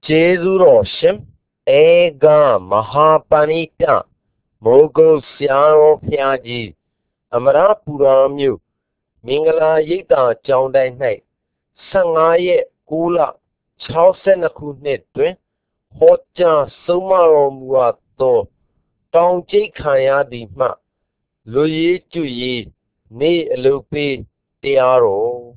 Jesuro Ega Mahapanita Mogo Siaro Piaji Amara Puramyu Mingala Yita Chowdai Night Sangaye Kula Chausenakune Twin Hoja Sumaro Muato Tong Kaya Di Ma Luyi Juyi Ni Lupi Tiaro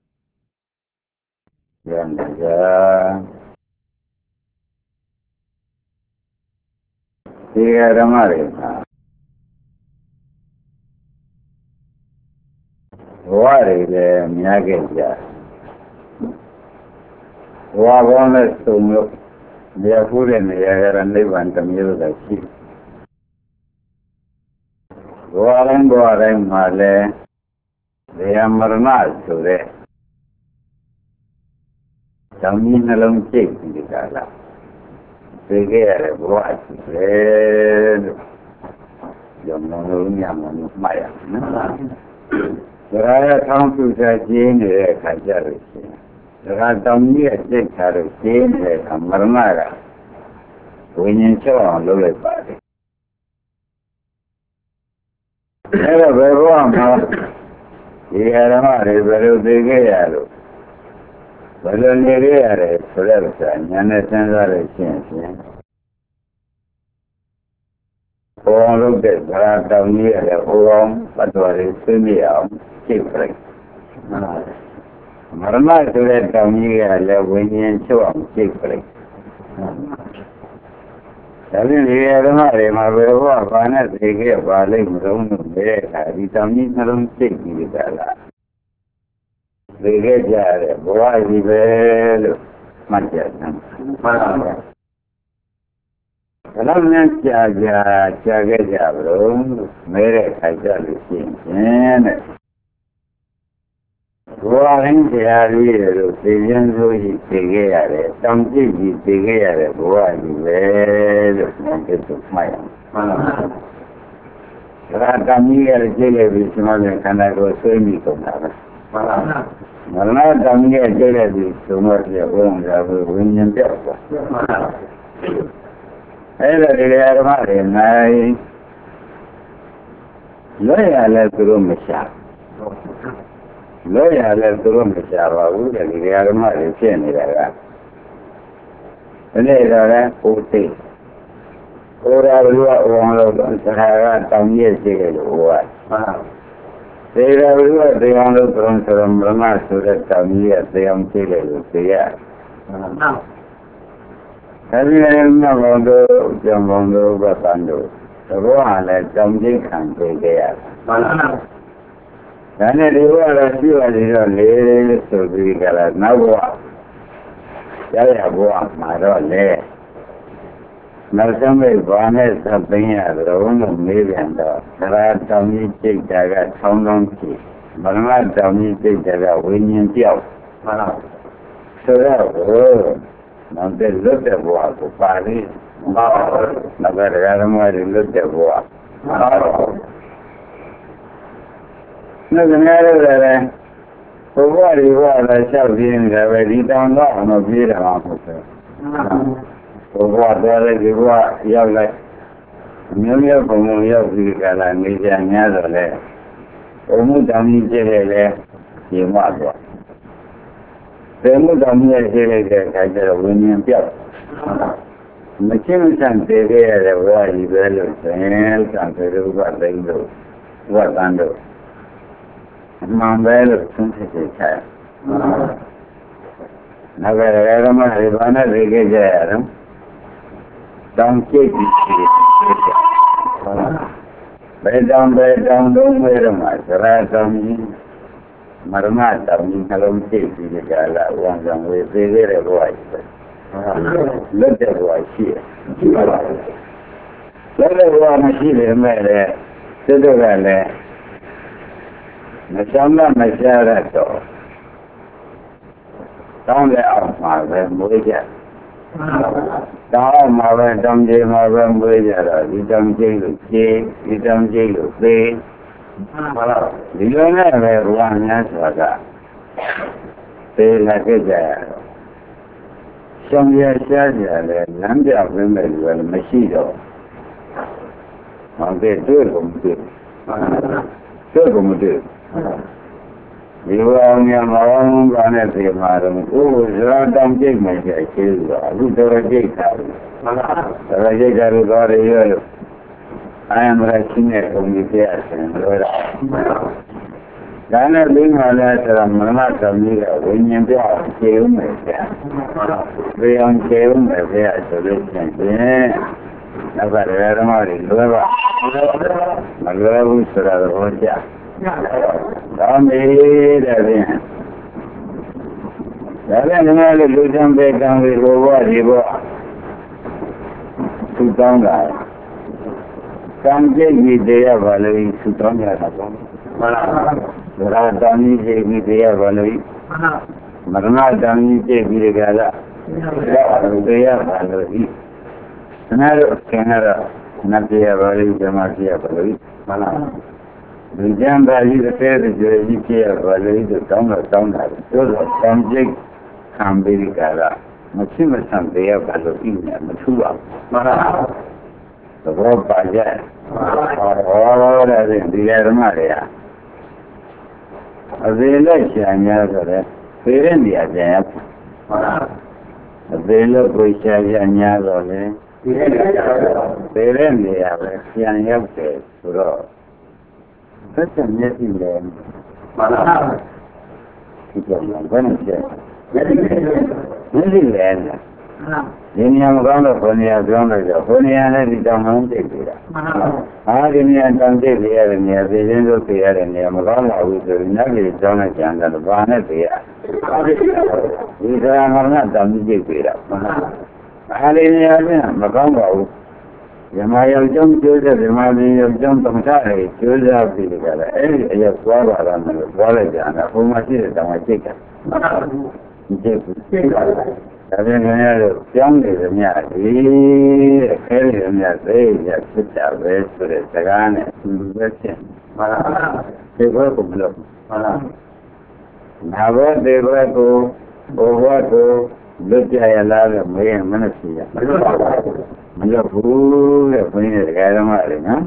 What is the Miyageja? Wabona Sumu, they are food and they are and they want to use the sheep. Warren Warren Male, they are Marnal to the Taminalum chick in the Kala. They get a watch, Yaman Maya. There are a computer gene a Kajaris. There are some years they carry gene a Marmara. When you show on the body. Never very wrong, he had a money, very big arrow. But only rare forever, and a sensor change. Oh, look at that down here, home, but what is familiar, cheap break. Marma to let down here, when you show on cheap break. Having here, my way of work, I never get while room there, I determine alone taking with that. They get there, boy, we will, much as Kalamnan Chaga Jabro, Mere Kajalu, Warren Jari, Pigeon Zoe Pigare, some Gigi Pigare, boy, well, to smile. Ratamia Jelebi, Simon Canago, Semi Conara. Ratamia Jelebi, so much the home of William Delta. Every I Loya left the room a shop. Loya left the room a shop. I would have the Aramari chain like that. And later, okay. Or I will want to have some years ago. They are the only from Ramas to that some years they am children. Having a number of Jambondo Batando, the one at something can take care. And it was a few ladies to be got now. Yaya walk my own there. Now somebody wanted something at the own of million dollars. There are some you take that got some long teeth, but not some you take that got winning deal. So that was. Now they looked at what the party. Now they looked at what. Nothing matter that. For what he was, I shall be in there, but he don't know no beer officer. For what there is what you have like. Million for million, I need another there. Omudami Jele, he was what. They moved on here, I get a winning bill. Machine and they get a war, you better say, and they do what they do. What under Mount Valley, since child. Now, Ivana, they get there. Don't keep it. Down, don't wait a month. Right on me. Marmata, in Halom City, the Gala, one of them, they very white. Look at what here. Let everyone see the matter, to the valley. The summer, my share down the off my way. Down my way, don't give my way, you don't jail, you don't jail, you don't have one answer. They like it there. ဆောင်ရရှားကြတယ်လမ်းပြပေးမယ်လို့မရှိတော့ဟုတ်ကဲ့တွေ့ကုန်ပြီတွေ့ကုန်ပြီဒီကောင်များမောင်းပါနဲ့ပြေမှာတော့ဇရာတောင်ကြိတ်မယ်ကြိတ်သေးလို့အခုတော်ကြိတ်တာတော်ကြိတ်တာလို့တော်ရရလို့အာယမရချင်းနဲ့ကုန်ကြီးပြရတယ်လို့ဒါနဲ့ပြီးမှလည်းဆိုတော့မရဏသမီးကဝိညာဉ်ပြခြေဦးမယ်ဗျာပြေအောင်ခြေဦးမယ်ဗျာဆိုလို့ရှိရင်နောက်ကလည်းဓမ္မတွေလွယ်ပါမလွယ်ဘူးဆိုတာတော့ကြားဒါမေးတဲ့ဖြင့်ဒါလည်းငါလည်းလူချမ်းပဲကံတွေလိုဘွားဒီဘွားသူတောင်းတာကံကြိတ်ပြီးတရားပါလို့သူတောင်းကြတာပေါ့မှန်လားဗရာတောင်းကြီးကြိတ်ပြီးတရားပါလို့မရဏတောင်းကြီးကြိတ်ပြီးကြတာတရားပါလို့ဤနာရကနရနတရားပါလို့ဓမ္မတရားပါလို့မှန်လားဒီကျမ်းပါဠိတစ်သေးသေးကြီးပြရပါလေဒီတောင်းတော့တောင်းတာသို့တော့တန်ကြိတ်ခံပြီးကြတာမရှိမဆန်တရားပါလို့ဤနေမထူအောင်မှန်လားသဘောပါကြဟောတဲ့ဒီဓမ္မတွေဟာအသေးလက်ရှာများဆိုတဲ့ဖေးတဲ့နေရာပြန်ရမှန်လားအသေးလက်ကိုရှာရများတော့လေဖေးတဲ့နေရာပဲပြန်ရောက်တယ်ဆိုတော့သက်သက်မျက်စိလည်းမှန်လားဒီကြောင့်ဘယ်နဲ့ကျမျက်စိလည်းဒီနေရာမကောင်းတော့ဘယ်နေရာပြောင်းလို့ကြောဘယ်နေရာနဲ့ဒီတောင်မှန်းသိပြီလားမှန်ပါဒီနေရာတောင်သိပြီရတဲ့နေရာသိချင်းတို့သိရတဲ့နေရာမကောင်းလာဘူးဆိုရင်နောက်ကြီးကြောင်းနဲ့ကြံတယ်ဘာနဲ့သိရဒီသရမရဏတောင်ကြီးသိပြီလားမှန်ပါအားလေးနေရာချင်းမကောင်းပါဘူးဓမ္မရောက်ကြောင်းကျိုးတဲ့ဓမ္မလေးရောက်ကြောင်းသမထရေကျိုးစားပြီးကြတယ်အဲ့ဒီအရက်သွားပါလားမလို့သွားလိုက်ကြတာဘုံမရှိတဲ့တောင်မှသိတယ်ဒီသိပါလားဒါပြန်ခင်ဗျားတို့ကြောင်းနေသမျှဒီခဲနေသမျှသိရဖြစ်တာပဲဆိုတဲ့စကားနဲ့သူပဲဖြစ်မှန်လားဒီဘက်ကိုမလို့မှန်လားနာဘောဒီဘက်ကိုဘဝကိုလွတ်ကြရလားလို့မေးရင်မနဲ့ရှိရမလို့ပါဘူးမလို့ဘူးတဲ့ဘုန်းကြီးတရားဓမ္မတွေနော်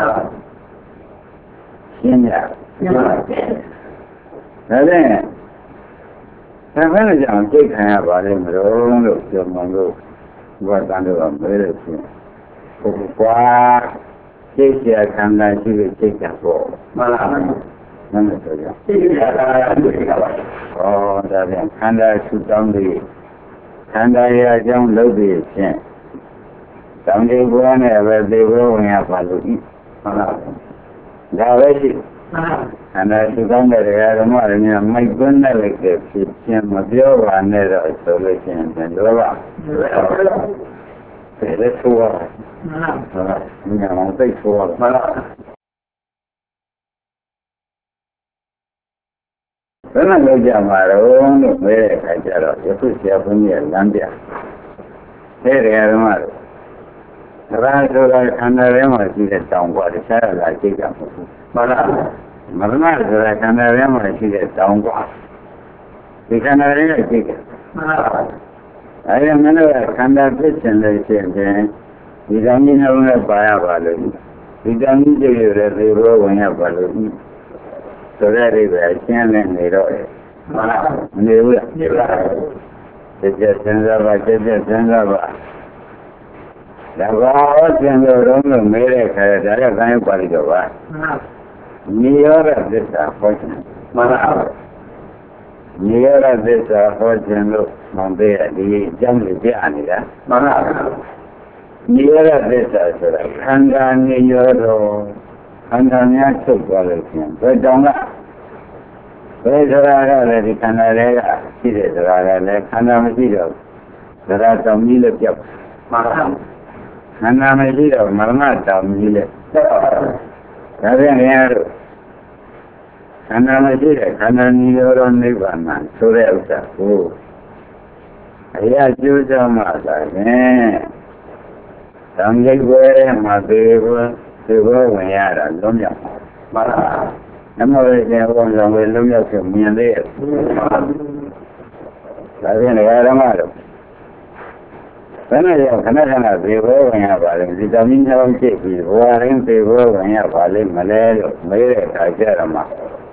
ရှင်းရဒါနဲ့ဒါပဲကြောင့်စိတ်ခံရပါလိမ့်မလို့ပြောမှလို့ဘာတန်တော့မဲလို့ရှိရင်ဘုကွာစိတ်ရခန္ဓာရှိတဲ့စိတ်ကပေါ့မှန်လားမှန်တယ်ဆိုရစိတ်ရခန္ဓာရှိတာပါဩဒါပြန်ခန္ဓာဆူတောင်းပြီးခန္ဓာရဲ့အကြောင်းလုပ်ပြီးဖြင့်တောင်းတဘွားနဲ့ပဲသေဘွားဝင်ရပါလို့ဤမှန်လားဒါပဲရှိခန္ဓာဆူတောင်းတဲ့ဓမ္မတွေများမိုက်သွင်းတဲ့လိုက်တဲ့ဖြစ်ခြင်းမပြောပါနဲ့တော့ဆိုလို့ရှိရင်လောဘတဲ့ဆိုရမှန်လားဉာဏ်အောင်သိဆိုရမှန်လားဘယ်နဲ့လောက်ကြမှာတော့လို့မဲတဲ့အခါကျတော့ယခုဆရာဘုန်းကြီးကလမ်းပြတဲ့ဓမ္မတွေဒါဆိုတာခန္ဓာထဲမှာရှိတဲ့တောင်ကွာတခြားလာကြည့်ကြမှာမှန်လားမရဏဆိုတာခန္ဓာထဲမှာရှိတဲ့တောင်ကွာဒီခန္ဓာထဲကကြည့်ကြမှန်လားအဲဒီမင်းတို့ကခန္ဓာဖြစ်ခြင်းလို့ရှိရင်ဒီတောင်ကြီးနှလုံးနဲ့ပါရပါလို့ဒီတောင်ကြီးကြည့်ရတဲ့သေဘောဝင်ရပါလို့ဆိုတဲ့အိဗယ်ရှင်းနေနေတော့မှန်လားမနေဘူးလားနေပါဘူးကြက်စဉ်းစားပါကြက်စဉ်းစားပါဒါဘာဟောကျင်လို့မဲတဲ့ခါဒါရခိုင်းပါလိတော့ပါနိရောဓသစ္စာဟောခြင်းမှန်လားနိရောဓသစ္စာဟောခြင်းလို့မှန်သေးတယ်ဒီအကြောင်းလေးပြနေတာမှန်လားနိရောဓသစ္စာဆိုတာခန္ဓာနိရောဓခန္ဓာများချုပ်သွားလို့ရှင်ဘယ်တောင်ကဘယ်ဆိုတာကလည်းဒီခန္ဓာတွေကရှိတဲ့ဆိုတာကလည်းခန္ဓာမရှိတော့သရတောင်ကြီးလည်းပြောက်မှန်လားခန္ဓာမရှိတော့မရဏတောင်ကြီးလည်းဒါပြန်ရတော့ခန္ဓာမရှိတဲ့ခန္ဓာနိရောဓနိဗ္ဗာန်ဆိုတဲ့ဥစ္စာကိုအရာကျိုးကြောင့်မှသာဖြင့်သံဃိဘွယ်မှာသေဘောဝင်ရတာလုံးမြောက်မှန်လားနမောရေဘုံဆောင်ပဲလုံးမြောက်ဆိုမြင်သေးရဲ့ဒါဖြင့်ဓမ္မတို့ခ When I have Canada, they were when I was the Dominion Chief, warring they were when I was in Malay, Jerema.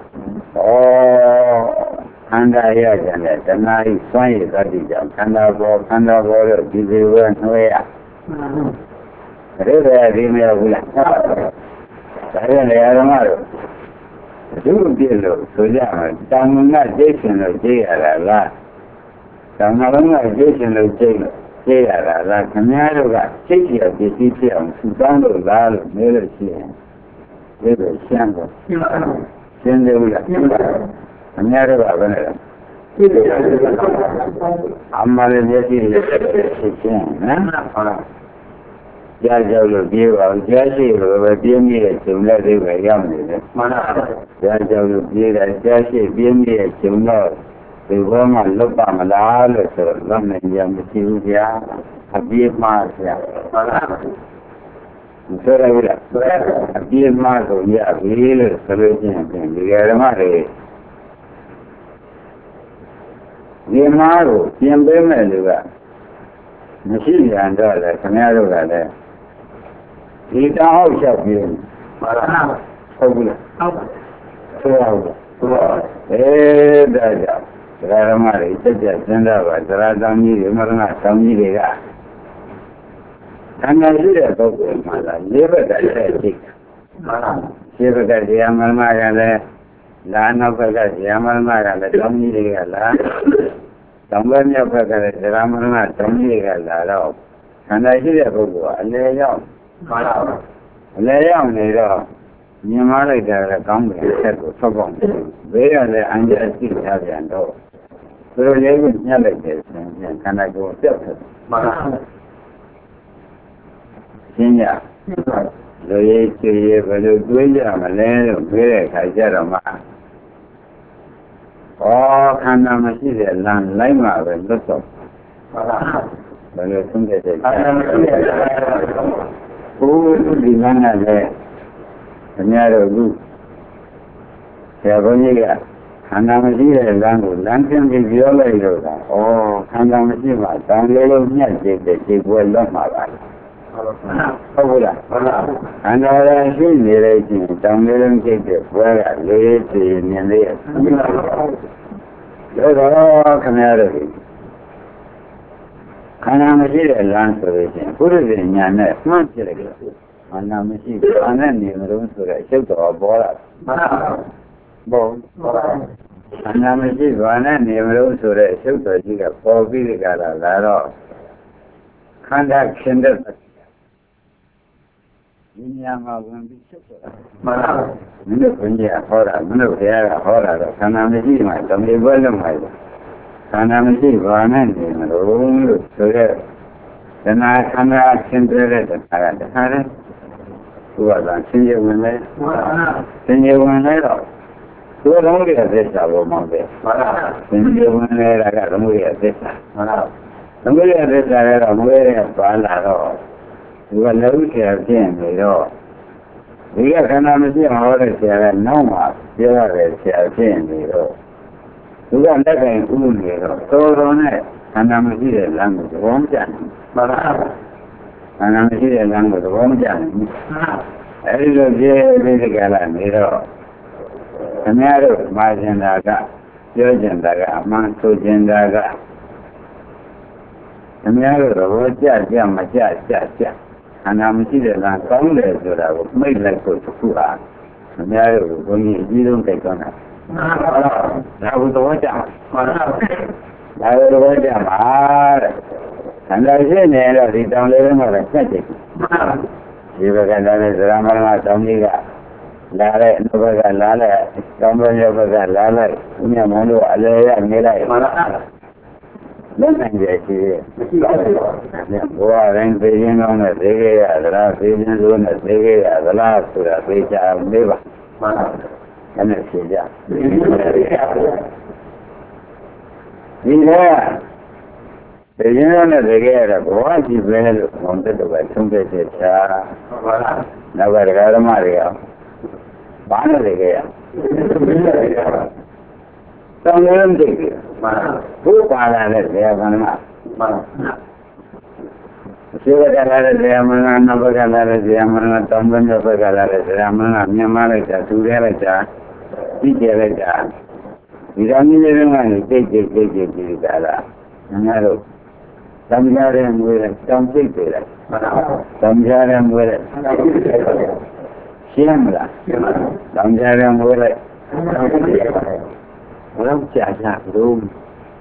Oh, and I hear Janet, and I find it that is a Canada, give you one way. River, email, I don't know. Do deal, so yeah, some nation of Jayala. Some nation of Jayala, like Canada, city of the city of Sudan, Military, River Shamble, Sindula, America. I'm not in the Jajalo give out Jashi over Bimia to let it be young. Jajalo give a Jashi Bimia to know the woman look on the other so long and young Silvia, a beer marcia. So I will a beer marco, yeah, real solution and the Garamari. Near Maru, Yambemeluga. Machine and dollar, Canada. He can't help you. That's Ramari, Senda, Radami, Marana, Samira. And I did a book with my life, never got a sick. Never got the Yamarmagala, Lana Paga, Yamarmagala, Dominic, Somebody of the Ramana, Dominic, and I did a book, I lay out. Lay out, Yamara, the company said to Sobon, where the Angel still have and all. So they would never get and can I go filter? Senior, the 8 years, but the William, a land of Greg, I said a man. Oh, can I see the land lima and look up? But you think it. Who would be one of the narrow group? Yaboniga, Hanamasi, Lankan, the Viola, or Hanamasi, some little magic that they were not my life. And I see the rating, some little cake, where I lay it in the Those are all Canary. Hanamasi, Lanceration, put it in your neck, not Chile. Hanamasi, and then you don't so I should go aboard. Bone. Hanamasi, one and you don't so I should go to the 4 weeks. Contact sender. Yama will be India, Hora, Munavera, Hora, Hanamasi, my Tommy William. Hanamasi, one and in the room, so then I come out centered at the who was on senior women. Senior women, who are only at this hour, Monday. Senior women, I got only at this. Somebody at this, I had a way of Bala. You are never carrying it all. We are Hanamasi, Hora, Sierra, no more, Sierra, carrying it all. You are never in it, so on it. Hanamasi, language, won't you? Hanamasi, language, won't you? I don't get the galan, you know. The matter of Marjandaga, Jojandaga, Manso Jendaga. The matter of Jaja, Maja, and I'm seated on some days that I was made like for Sukura. The matter of going, you don't take on it. That was the watch out. I was the watch out. And I said, I did down there and I said it. You were going to Ramana Domiga, Lala, Novaga Lala, Tomboga Lala, Unamono, Alea, Mila. Then I see Boa and Beijing on a day, the last season on a day, the last to the beach of Neva. And I see that. Yeah. The union they get a boy, he wanted to buy some places. Never got a Mario. Bana they get. Some little thing. Who Bana they have one. Sivakala Ramana, Navakala Ramana, Tambanda Vakala Ramana, Yamalaka, Turelaka, Pijalaka. Irani, take it, Gala. Another. Samjaram with it, some take it. Samjaram with it. Shimla. Samjaram with it. Well, Chacha, room.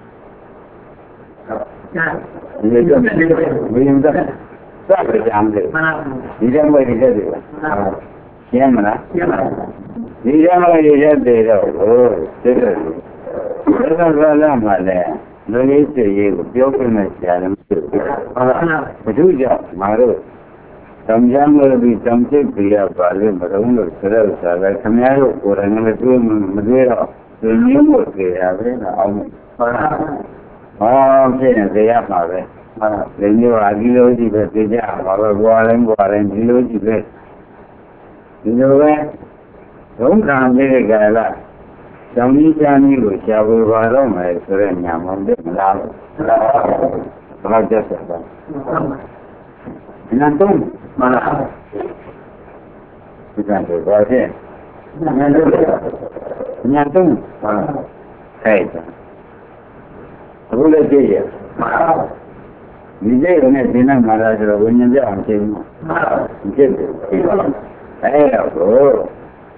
William the Jamde. December is everywhere. Yamana. December is everywhere. Oh, seriously. No need to you, Jokerman, Maduja, Maru. Some jam will be something to your father, but only Sarasa, like Camaro or another room, Madeira. The new work they have in I'm saying they have not. The new ideology that they have, our warren, ideology that. You know where? Don't come with a guy. Some Johnny will travel right on my friend Yamon de Lao. Not just that. Nantum, Mana. You can't go right here. Nantum, hey. Who let you here? Vijay, when I didn't Maharaja, when you're there, I'm saying, hey, oh.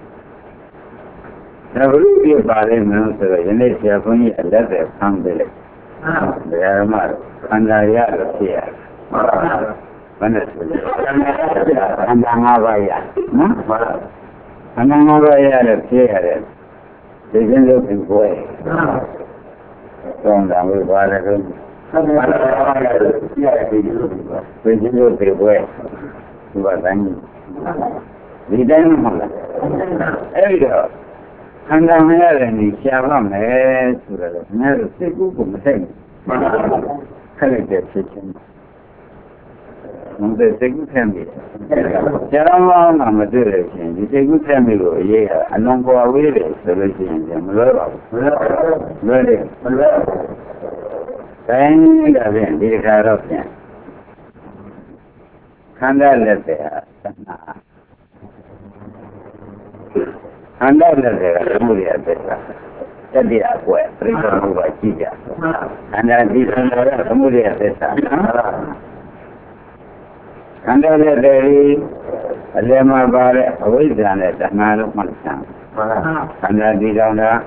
Now, we give Bali Minister, and it's Japanese letter from the Yarmar, and I are here. And Angavaya. And Angavaya here. They didn't look in way. Don't know what I do. We didn't look in way. But I mean, we didn't know. There you go. And I'm here and he's Shabam, never say Google, say, correct kitchen. The second family. Sharam, I'm a direction. You take good family, yeah, and don't go away, solution. Ready. Thank you, the car of them. Kanda let there. And then there are Muria Beta. That is a way, Prison by Chica. And then this is Muria Beta. And then there is a lemma bar, always done at the man of Mansan. And then these are the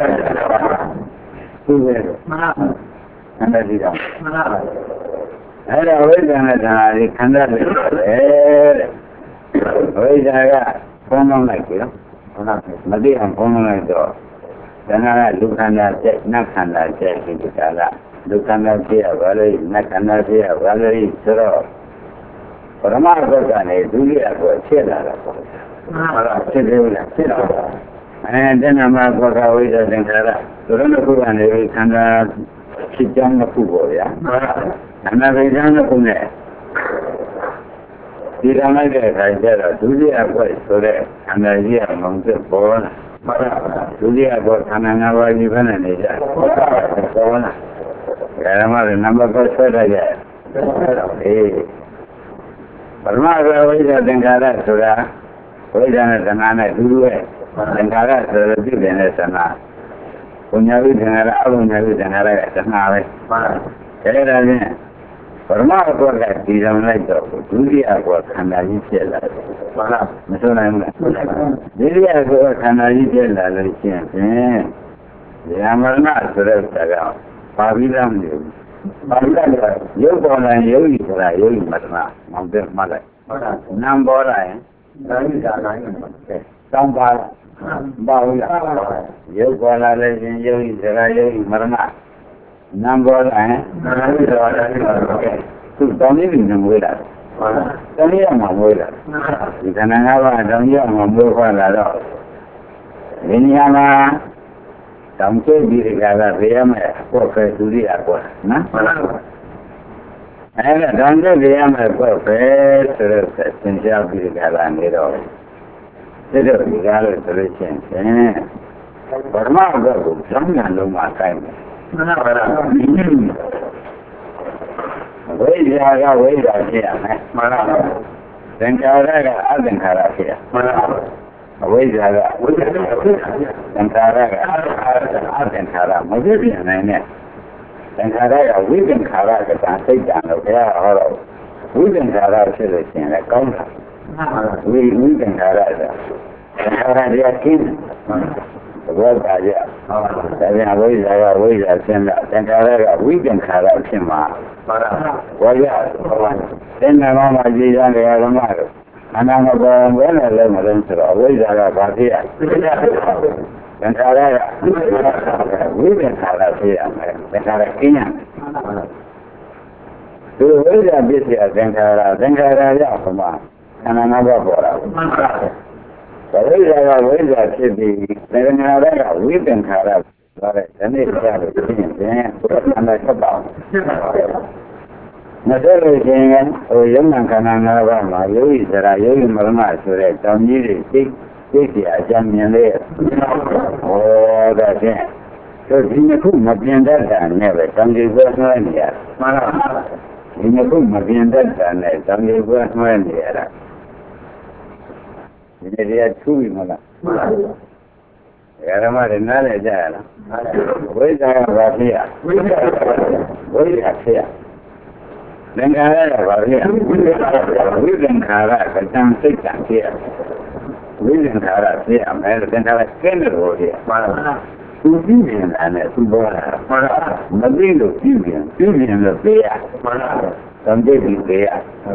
and then these are. And always done at the Kanda. Always I got phone like you. Madi ang pumunay do. Dana dukanda check nakanda check kitala. Dukanda siya walay nakanda siya walay siro. Parama ko kane duli ako chela ko. Mara chela chela. And then ama ko ka wi da dengara. Turana ko kane kanda kijang na pugo ya. Ana vejang na pune. Di ramai ke kaya dulu aku sore anda dia mungkin pun, dulu aku kananga wajib mana ni je, pun, kalau mana nama kau saja, bermakna wajib dengar sudah, wajib dengar dulu dengar sudah tu dengar sana, punya dengar, punya dengar sana, kalau ni. Permata kuat di dalam itu, dunia kuat karena itu lah. Maksudnya, dunia kuat karena itu lah leceh. Yang mana sudah tahu, pabilam ni. Pabilam, yo orang yo Israel, yo mana, mungkin mana. Nam bola, tambah, bawa. Yo bola leceh, yo Israel, yo mana. Number tu tani ni mula. Tani yang mula. Jika nangawa tani yang mula lah. Ini ama tamke diri kala dia me ko ke duri aku, na? Ada tamke dia me ko ke terus senjata diri kala ni ro. Terus kala terus senjata. Bermakna tu sampai lu makan. ဝိဇ္ဇာကဝိဇ္ဇာဖြစ်ရမယ်မှန်လားသင်္ခါရကအသင်္ခါရဖြစ်ရမှန်လားအဝိဇ္ဇာကဝိဇ္ဇာဖြစ်သင်္ခါရကအသင်္ခါရမဖြစ်ပြန်နိုင်နဲ့သင်္ခါရကဝိသင်္ခါရကတန်စိတ်တန်လို့ဘုရားဟောတော့ဝိသင်္ခါရဖြစ်လို့ရှိရင်လည်းကောင်းတာဝိသင်္ခါရဆိုတာသင်္ခါရတရားကျင်းဘောပါကြဒါပြန်ဝိဇ္ဇာကဝိဇ္ဇာဆင်းလာသင်္ခါရကဝိသင်္ခါရဖြစ်မှာဘောကြသင်္ခါရမှာကြည်ရတဲ့ဓမ္မတို့အနာမပေါ်ဘယ်နဲ့လဲမလို့ဆိုတော့အဝိဇ္ဇာကဘာဖြစ်ရသင်္ခါရကဝိသင်္ခါရဖြစ်ရမယ်သင်္ခါရကျင်းရမယ်သူဝိဇ္ဇာဖြစ်ရသင်္ခါရရောက်မှာအနာမပေါ်ပေါ်လာဝိဇ္ဇာကဝိဇ္ဇာဖြစ်ပြီးသင်္ခါရကဝိသင်္ခါရဆိုတဲ့ဒီနေ့ကြားလို့ဖြစ်ရင်အနာဆက်ပါမဆက်လို့ရှိရင်ဟိုယုံနာခန္ဓာ၅ပါးမှာယောဂီစရာယောဂီမရဏဆိုတဲ့တောင်ကြီးတွေသိเสียအကြမြင်လေဟောဒါဖြင့်ဒီနှစ်ခုမပြင်တတ်တာနဲ့ပဲတောင်ကြီးပွဲဆွဲနေရမှန်လားဒီနှစ်ခုမပြင်တတ်တာနဲ့တောင်ကြီးပွဲဆွဲနေရတာဒီနေ့တရားထူးပြီမလားမှန်ပါဘူးဓမ္မတွေနားလည်ကြရလားဝိဇ္ဇာကဘာဖြစ်ရဝိဇ္ဇာဖြစ်ရသင်္ခါရကဘာဖြစ်ရဝိသင်္ခါရကတန်စိတ်တန်ဖြစ်ရဝိသင်္ခါရဖြစ်ရမယ်သင်္ခါရကျင်းတယ်လို့ဖြစ်မှန်ပါသူကြည့်နေတာနဲ့သူပေါ်လာမှန်ပါမသိလို့ကြည့်ရင်လို့သိရမှန်ပါသံတိပြီးသိရ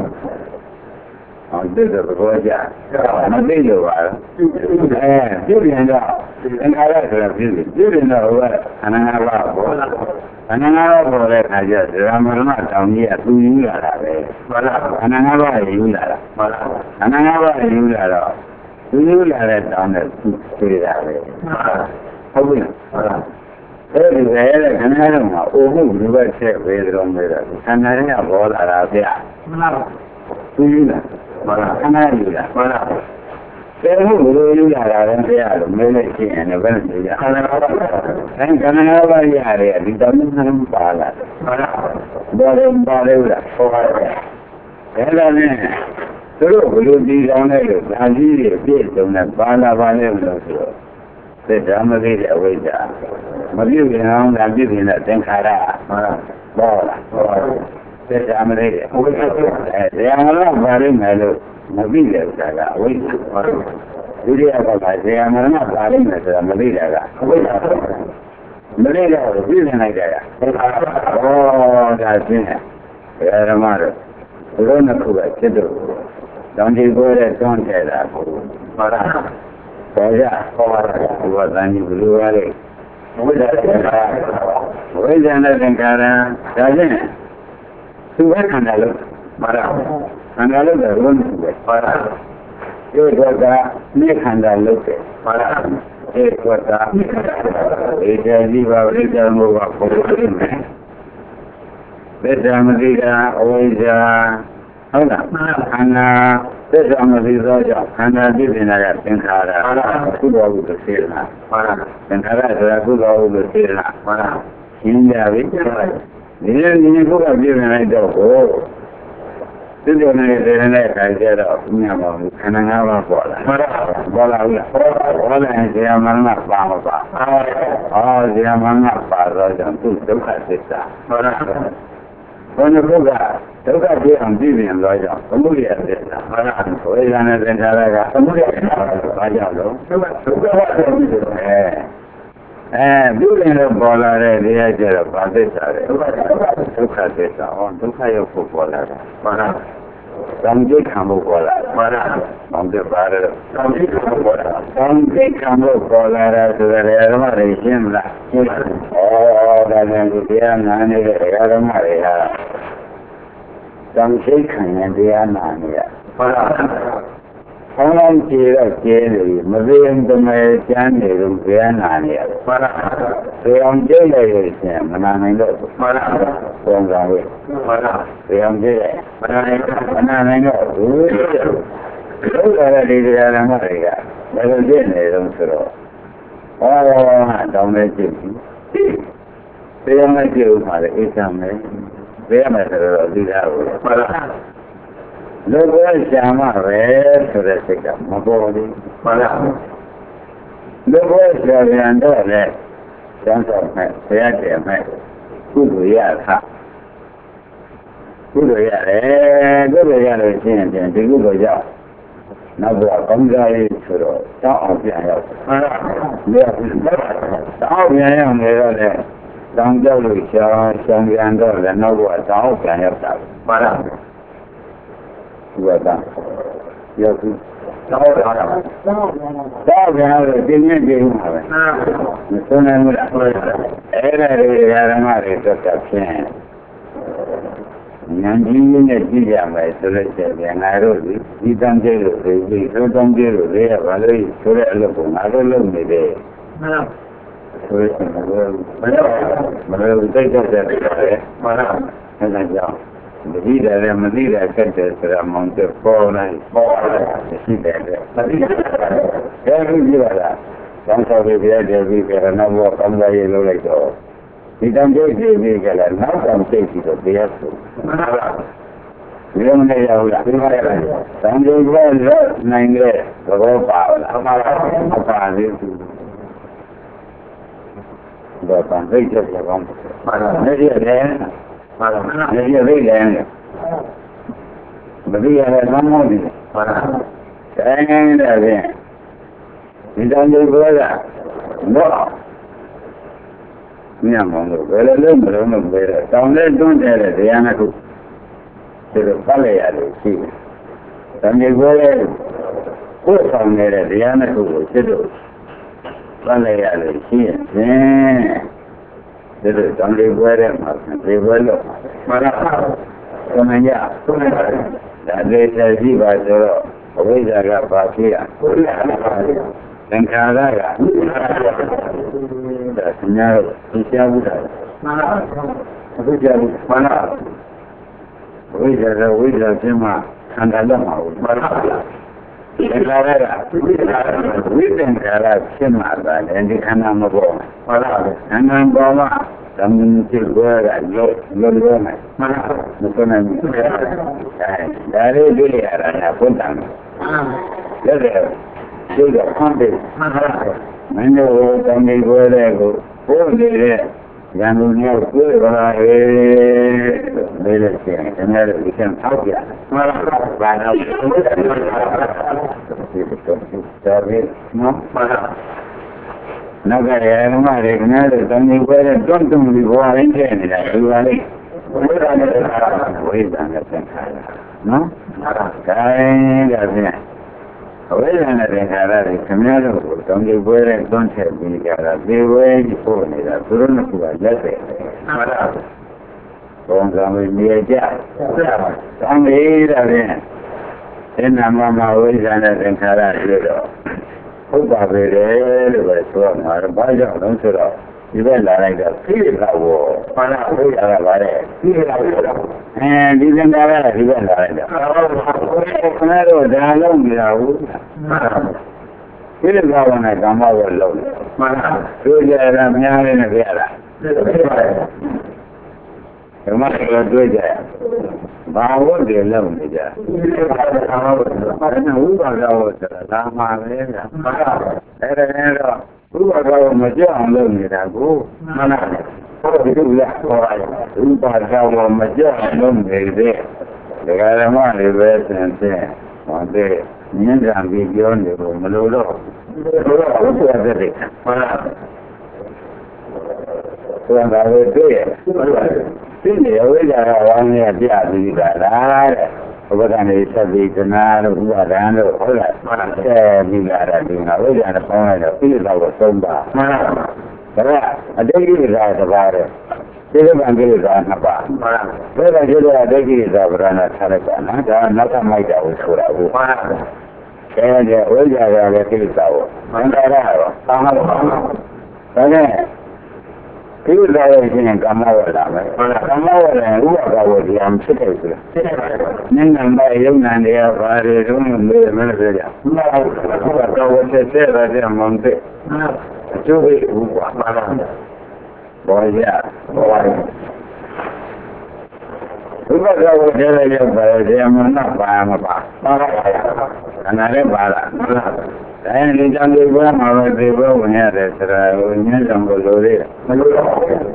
အောင်သိတဲ့ဘောကြမသိလို့ပါပြုပြင်တော့သင်္ခါရဆိုတာပြုပြင်တော့ဟိုကအနန္တဘာဘောအနန္တဘာဘောတဲ့ခါကျဇာမရဏတောင်ကြီးကသူယူလာတာပဲမှန်လားအနန္တဘာယူလာတာမှန်လားအနန္တဘာယူလာတော့သူယူလာတဲ့တောင်နဲ့သူတွေ့တာပဲဟုတ်ပြီဟုတ်လားအဲဒီလေခဏတော့မှာအိုမှုလူပဲချက်ပဲတော်မဲတာခန္ဓာရင်းကဘောလာတာဗျမှန်လားသူယူလာမှန်လားခဏယူလာမှန်လားတဲ့မှုလူယူလာတာလည်းပြရလို့မဲနေချင်းလည်းဘယ်နဲ့ကြခန္ဓာဘာဘာရတယ်ဒီတောင်နဲ့ပါလာမှန်လားဘာလဲပါလဲလားဟောရတယ်အဲ့ဒါနဲ့သူတို့ဘယ်လိုဒီကောင်းလဲလို့ဒါကြီးတွေပြည့်စုံတဲ့ပါလာပါလဲလို့ဆိုတော့သစ္စာမသိတဲ့အဝိဇ္ဇာမပြုတ်ရင်အောင်ဒါပြုတ်ရင်တဲ့သင်္ခါရဟုတ်လားဘောလားသစ္စာမသိတဲ့အဝိဇ္ဇာတရားမလို့ပါလိမ့်မယ်လို့မသိတဲ့ဥစ္စာကအဝိဇ္ဇာဒုတိယကတရားမလို့ပါလိမ့်မယ်ဆိုတာမသိတာကအဝိဇ္ဇာမသိတော့ပြည့်နေလိုက်ကြရဩဒါရှင်းတယ်ဓမ္မတို့ဘုရားနှစ်ခုကဖြစ်တော့တောင်ကြီးကိုတဲ့တွန်းတဲ့တာကိုဟောတာပေါ်ရဟောတာဒီဝသန်ကြီးဘယ်လိုရလဲဝိဇ္ဇာနဲ့သင်္ခါရဒါဖြင့်သူပဲခန္ဓာလို့မှားတာခန္ဓာလို့တော့ဘုန်းကြီးပဲမှားတာဒီတော့ကနေခန္ဓာလို့ပဲမှားတာဒီတော့ကဒီတရားကြီးပါဝိဇ္ဇာမို့ကဘုရားမယ်သစ္စာမသိတာအဝိဇ္ဇာဟုတ်လားခန္ဓာသစ္စာမသိသောကြောင့်ခန္ဓာပြည့်နေတာကသင်္ခါရကုသိုလ်ဟုလို့သိရလားဟုတ်လားသင်္ခါရဆိုတာကုသိုလ်ဟုလို့သိရလားဟုတ်လားရှင်းကြပြီဒီနေ့ဘုရားပြည့်နေလိုက်တော့ဟိုသစ္စာနဲ့ခါကျတော့ညမှာခန္ဓာ၅ပါးပေါ်လာဟုတ်လားပေါ်လာဘူးလားပေါ်လာရင်ဇာမရဏပါမပါဇာမရဏပါတော့ကြောင့်သူဒုက္ခသစ္စာဟုတ်လားဘုန်းကြီးကဒုက္ခပြေအောင်ကြည့်ရင်တော့ကြောင့်သမုဒိယသစ္စာဟုတ်လားဝိဇ္ဇာနဲ့သင်္ခါရကသမုဒိယသစ္စာဘာကြောင့်လဲဒုက္ခပြုရင်တော့ပေါ်လာတဲ့တရားကျတော့ဘာသစ္စာလဲဒုက္ခသစ္စာဟောဒုက္ခရောက်ဖို့ပေါ်လာတာမှန်လားသံဃိခံဖို့ပေါ်လာမှန်လားဘာဖြစ်ပါလဲသံဃိခံဖို့ပေါ်လာသံဃိခံဖို့ပေါ်လာတာဆိုတဲ့ဓမ္မတွေရှင်းမလားရှင်းပါဩဒါနဲ့ဒီတရားနာနေတဲ့ဓမ္မတွေဟာသံဃိခံရင်တရားနာနေရမှန်လားဆောင်းလုံးကျေတော့ကျဲတယ်မသိရင်တမဲကျမ်းနေလို့ဘယ်နာနေရမှန်လားသေအောင်ကျဲလိုက်လို့ရှင်မနာနိုင်တော့မှန်လားပုံစံဝေးမှန်လားသေအောင်ကျဲမနာနိုင်တော့ဘူးလို့လည်းဒီတရားဓမ္မတွေကဘယ်လိုကျဲနေတော့ဆိုတော့တောင်းနေကြည့်သေအောင်ကျဲဥပါလေအိသံမယ်别买这个地下物。如果想嘛呗，说的这个没道理。如果小人多嘞，想说买，不要点买，不主意他。不主意嘞，不主意嘞，现在这个不叫。那我刚才说了，当边要，当边要那个嘞，当家里想边的人，那我当边要打，我当，要是当边的今年就用了，你说那个，哎，那个人嘛的这个骗。年轻的几年来，说了些年来都一当这个，一说当这个，这也完了，说了那个，那个弄的的，所以那个这个现在讲，没得了，没得了，现在是忙着包呢，是的，也是的，刚才这边那我刚才也来着。你当这个了，那当这个不要说，不用那样了，当这个了，那个我把了，把这个，我把这个讲，那些人，那些为人，不是原来那么的，现在的，你当这个了，我。面忙的，为了人不能为了，当然中间的这样的都，这个发来呀的去，咱们过来，过上面的这样的都这都，发来呀的去，这是咱们过来嘛，这过来，我们家，咱这在地方说，为这个发起啊。人看那个，人家不羡慕的，不羡慕，完了，为了什么？看他那么，人家那个，为人家那起码的，人家看他们多，完了，看他们多嘛，咱们这个有嘛，你说那，哎，那里就来了，也不当，这个。这个方面，人家我当美国那个国内的，然后你要过来，为了钱，现在有点吵架，完了，这个东西，这个那个人嘛，这个那个当美国的总统的国人天的，对吧？我当然真看了，该个是。为了那点看了，什么样的活动就为了赚钱比较了，别为你做那个，不是那不管这些，工商为灭价，当没的人，现在妈妈为啥那点看了知道，不把别人那个说嘛，把这东西了。一边来那个飞了我，完了飞下来完了，飞了我，这边来了，这边来了，我那时候在弄的我，飞了我那刚把我弄的，完了，就在那边那边了，什么这个对的，把我给弄的去，反正我把我这他妈的，那个。如果说我们这样弄的，不，那对不对？如果说我们这样弄的，这个人嘛里边现在，我对年长比较的我们都说这里，说那个对，这里为啥往那家里来了？我看你设备在哪里？我然后后来在你那里，我讲的朋友比较我松吧，是吧？这个是吧？这个办这个那吧，这个就是这个是不然他那个那他买的我出来我，现在我家的这个我，现在了，反正。这个在我今年刚买回来的，刚买回来我把我这样吃开去了。您能买有难的呀？把这种没这样，我把我这了这样忙的，就会无挂，我一下， ဥပဒေဝတ္တရရောက်ပါတယ်မနာပါမပါပါအနာလည်းပါလားဒါရင်ဒီကြောင့်ဒီဘဝမှာပဲဒီဘဝဝင်ရတယ်ဆိုတာကိုညံ့ဆောင်လို့လိုသေးတယ်မလိုတော့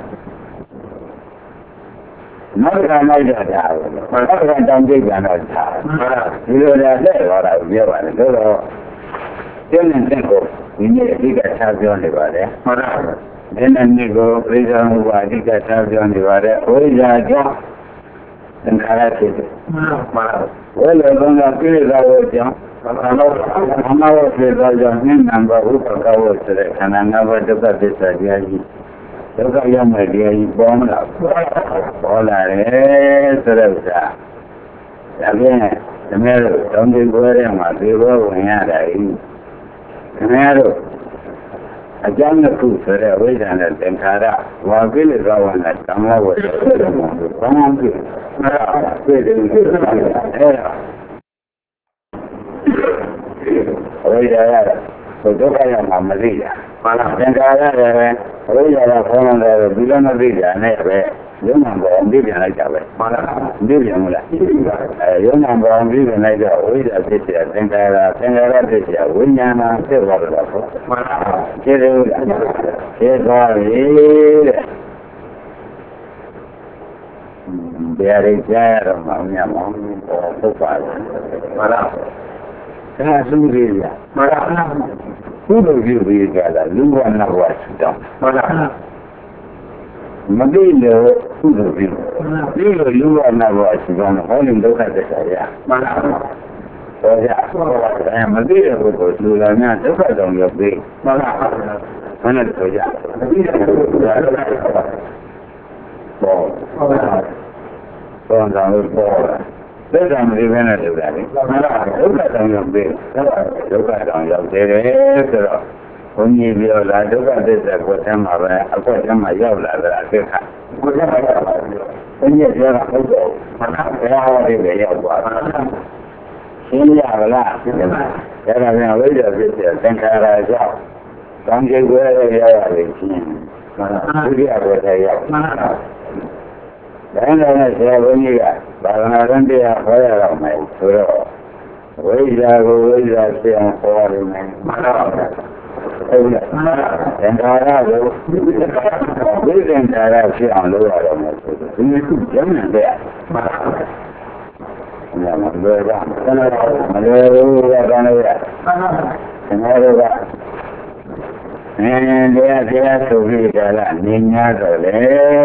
နောက်ကလိုက်တာဒါပဲနောက်ကတောင်းကြည့်ကြတော့ဒါဒီလိုလည်းလက်သွားတာပြောပါတယ်ဆိုတော့ကျင်းတဲ့ကိုဒီနေ့အဓိကထားပြောနေပါတယ်ဟုတ်လားဒီနေ့ကိုပြိဿမှုကအဓိကထားပြောနေပါတယ်ဝိဇ္ဇာကြောင့်သင်္ခါရဖြစ်တယ်မှန်ပါဘယ်လိုလဲကိလေသာကိုကြောင့်ဘာလို့အမှားကိုဖြစ်သွားကြောင့်နိဗ္ဗာန်ဘုပ္ပကဝဆိုတဲ့ခန္ဓာ၅ပါးဒုက္ခသစ္စာတရားကြီးဒုက္ခရောက်မဲ့တရားကြီးပေါ်မလားပေါ်လာတယ်ဆိုတဲ့ဥစ္စာဒါပြင်တကယ်လို့တောင်းတကွဲတဲ့မှာဒီဘောဝင်ရတယ်ခင်ဗျားတို့အကြောင်းတစ်ခုဆိုတဲ့ဝိဇ္ဇာနဲ့သင်္ခါရဝါကိလေသာဝနဲ့ဓမ္မဝတ္တဘာမှမဖြစ်အဲ့ဒါဝိဇ္ဇာရဒုက္ခရမှာမသိတာမှန်လားသင်္ခါရလည်းဝိဇ္ဇာကခေါင်းတယ်ဒီလိုမသိတာနဲ့ပဲရုံနာပေါ်အောင်ပြင်လိုက်တာပဲမှန်လားပြင်မလားရုံနာပေါ်အောင်ပြင်လိုက်တော့ဝိဇ္ဇာဖြစ်တဲ့သင်္ခါရဖြစ်တဲ့ဝိညာဏဖြစ်သွားတော့ပေါ့မှန်လားဖြစ်တယ်ဖြစ်သွားပြီတဲ့တရားတွေကြားရတော့မှအများမောင်းပေါ်ပုတ်ပါတယ်မှန်လားဒါသူတွေရမှန်လားသူတို့ပြုပြီးကြတာလူဝနာဝဆူတောင်းမှန်လားမသိလို့သူ့လိုပြုလို့လူဝနာဝဆူတောင်းဟောရင်ဒုက္ခသစ္စာရမှန်လားဟောရမသိတဲ့ဘုကိုလူလာများဒုက္ခတောင်ရောက်ပြီမှန်လားမနဲ့ဆိုရမသိတဲ့ဘုကိုပေါ်တော့သက်သာမသိဘဲနဲ့လုပ်တာလေဒုက္ခတောင်ရောက်ပြီဒုက္ခတောင်ရောက်သေးတယ်ဆိုတော့ဘုန်းကြီးပြောလာဒုက္ခသစ္စာကိုတမ်းမှာပဲအခွက်တမ်းမှာရောက်လာတာအသက်ခါကိုယ်ကဘုန်းကြီးပြောတာဟုတ်တယ်ဘုရားဟောတယ်ပဲရောက်သွားတာရှင်းရပါလားဒါကပြန်ဝိဇ္ဇာဖြစ်တဲ့သင်္ခါရကြောင့်ကောင်းကျိုးရရရတယ်ချင်းဒုတိယဘဝရောက်ဒါနဲ့ဆရာဘုန်းကြီးကဘာဝနာရန်တရားဟောရတော့မယ်ဆိုတော့ဝိဇ္ဇာကိုဝိဇ္ဇာဖြစ်အောင်ဟောရမယ်မှန်ပါပါဟုတ်လားသင်္ခါရကိုဝိသင်္ခါရဖြစ်အောင်လုပ်ရတော့မယ်ဆိုတော့ဒီခုကျမ်းနဲ့မှန်ပါပါမလွယ်ပါမလွယ်ဘူးကောင်းလို့ရခင်ဗျားတို့ကတရားဆိုပြီးကြလားနေညာတော့လေ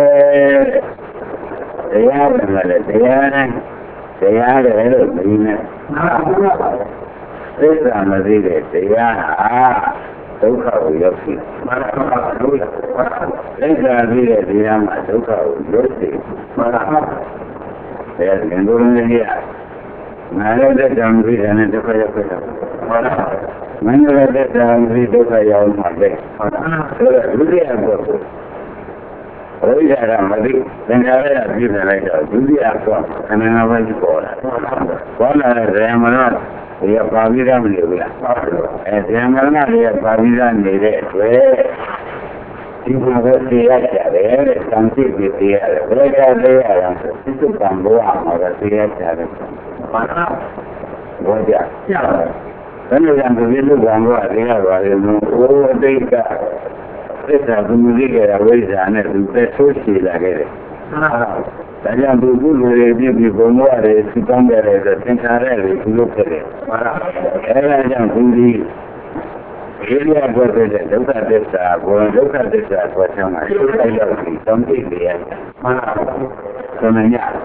တရားတယ်လေတရားတယ်လို့မင်းနဲ့သစ္စာမသိတဲ့တရားဟာဒုက္ခကိုရောက်ပြီမှန်ပါပါလို့သစ္စာသိတဲ့တရားမှာဒုက္ခကိုရောက်ပြီမှန်ပါပါတရားရင်တို့လည်းရငါလည်းတဲ့တံပြီးတယ်နဲ့ဒုက္ခရောက်ပြီမှန်ပါပါမင်းလည်းတဲ့တံပြီးဒုက္ခရောက်မှာပဲမှန်ပါပါဆိုတော့ဒုတိယဘုရားဝိဇ္ဇာကမသိသင်္ခါရကပြည့်နေလိုက်တော့ဒုတိယဆုံးခန္ဓာငါးပါးကြီးပေါ်လာပေါ်လာတဲ့ဇယမရဒီကပါဠိရမနေဘူးလားဇယမရတွေကပါဠိရနေတဲ့အတွက်ဒီမှာပဲတရားကြတယ်တဲ့သံသိပြီးတရားတယ်ဘယ်ကလေးရအောင်ဆိုသစ္စာကံဘောအောင်တော့တရားကြတယ်ဘာသာဘောကြဘယ်လိုကြံပြီးလို့ကံဘောတရားပါတယ်လို့ဟိုအတိတ်ကသစ္စာသူမသိကြတဲ့ဝိဇ္ဇာနဲ့သူပဲဆိုးချလာခဲ့တယ်။ဒါကြောင့်သူကုလူတွေပြည့်ပြီးဘုံဘဝတွေသိကောင်းကြတဲ့သင်္ခါရတွေသူလို့ဖြစ်တယ်။အဲဒါကြောင့်သူဒီခေရိယာဘဝတဲ့ဒုက္ခသစ္စာဘုံဒုက္ခသစ္စာကိုဆံမှာရှုလိုက်တော့ဒီသုံးသိနေရတယ်။မှန်ပါဘူး။သမည။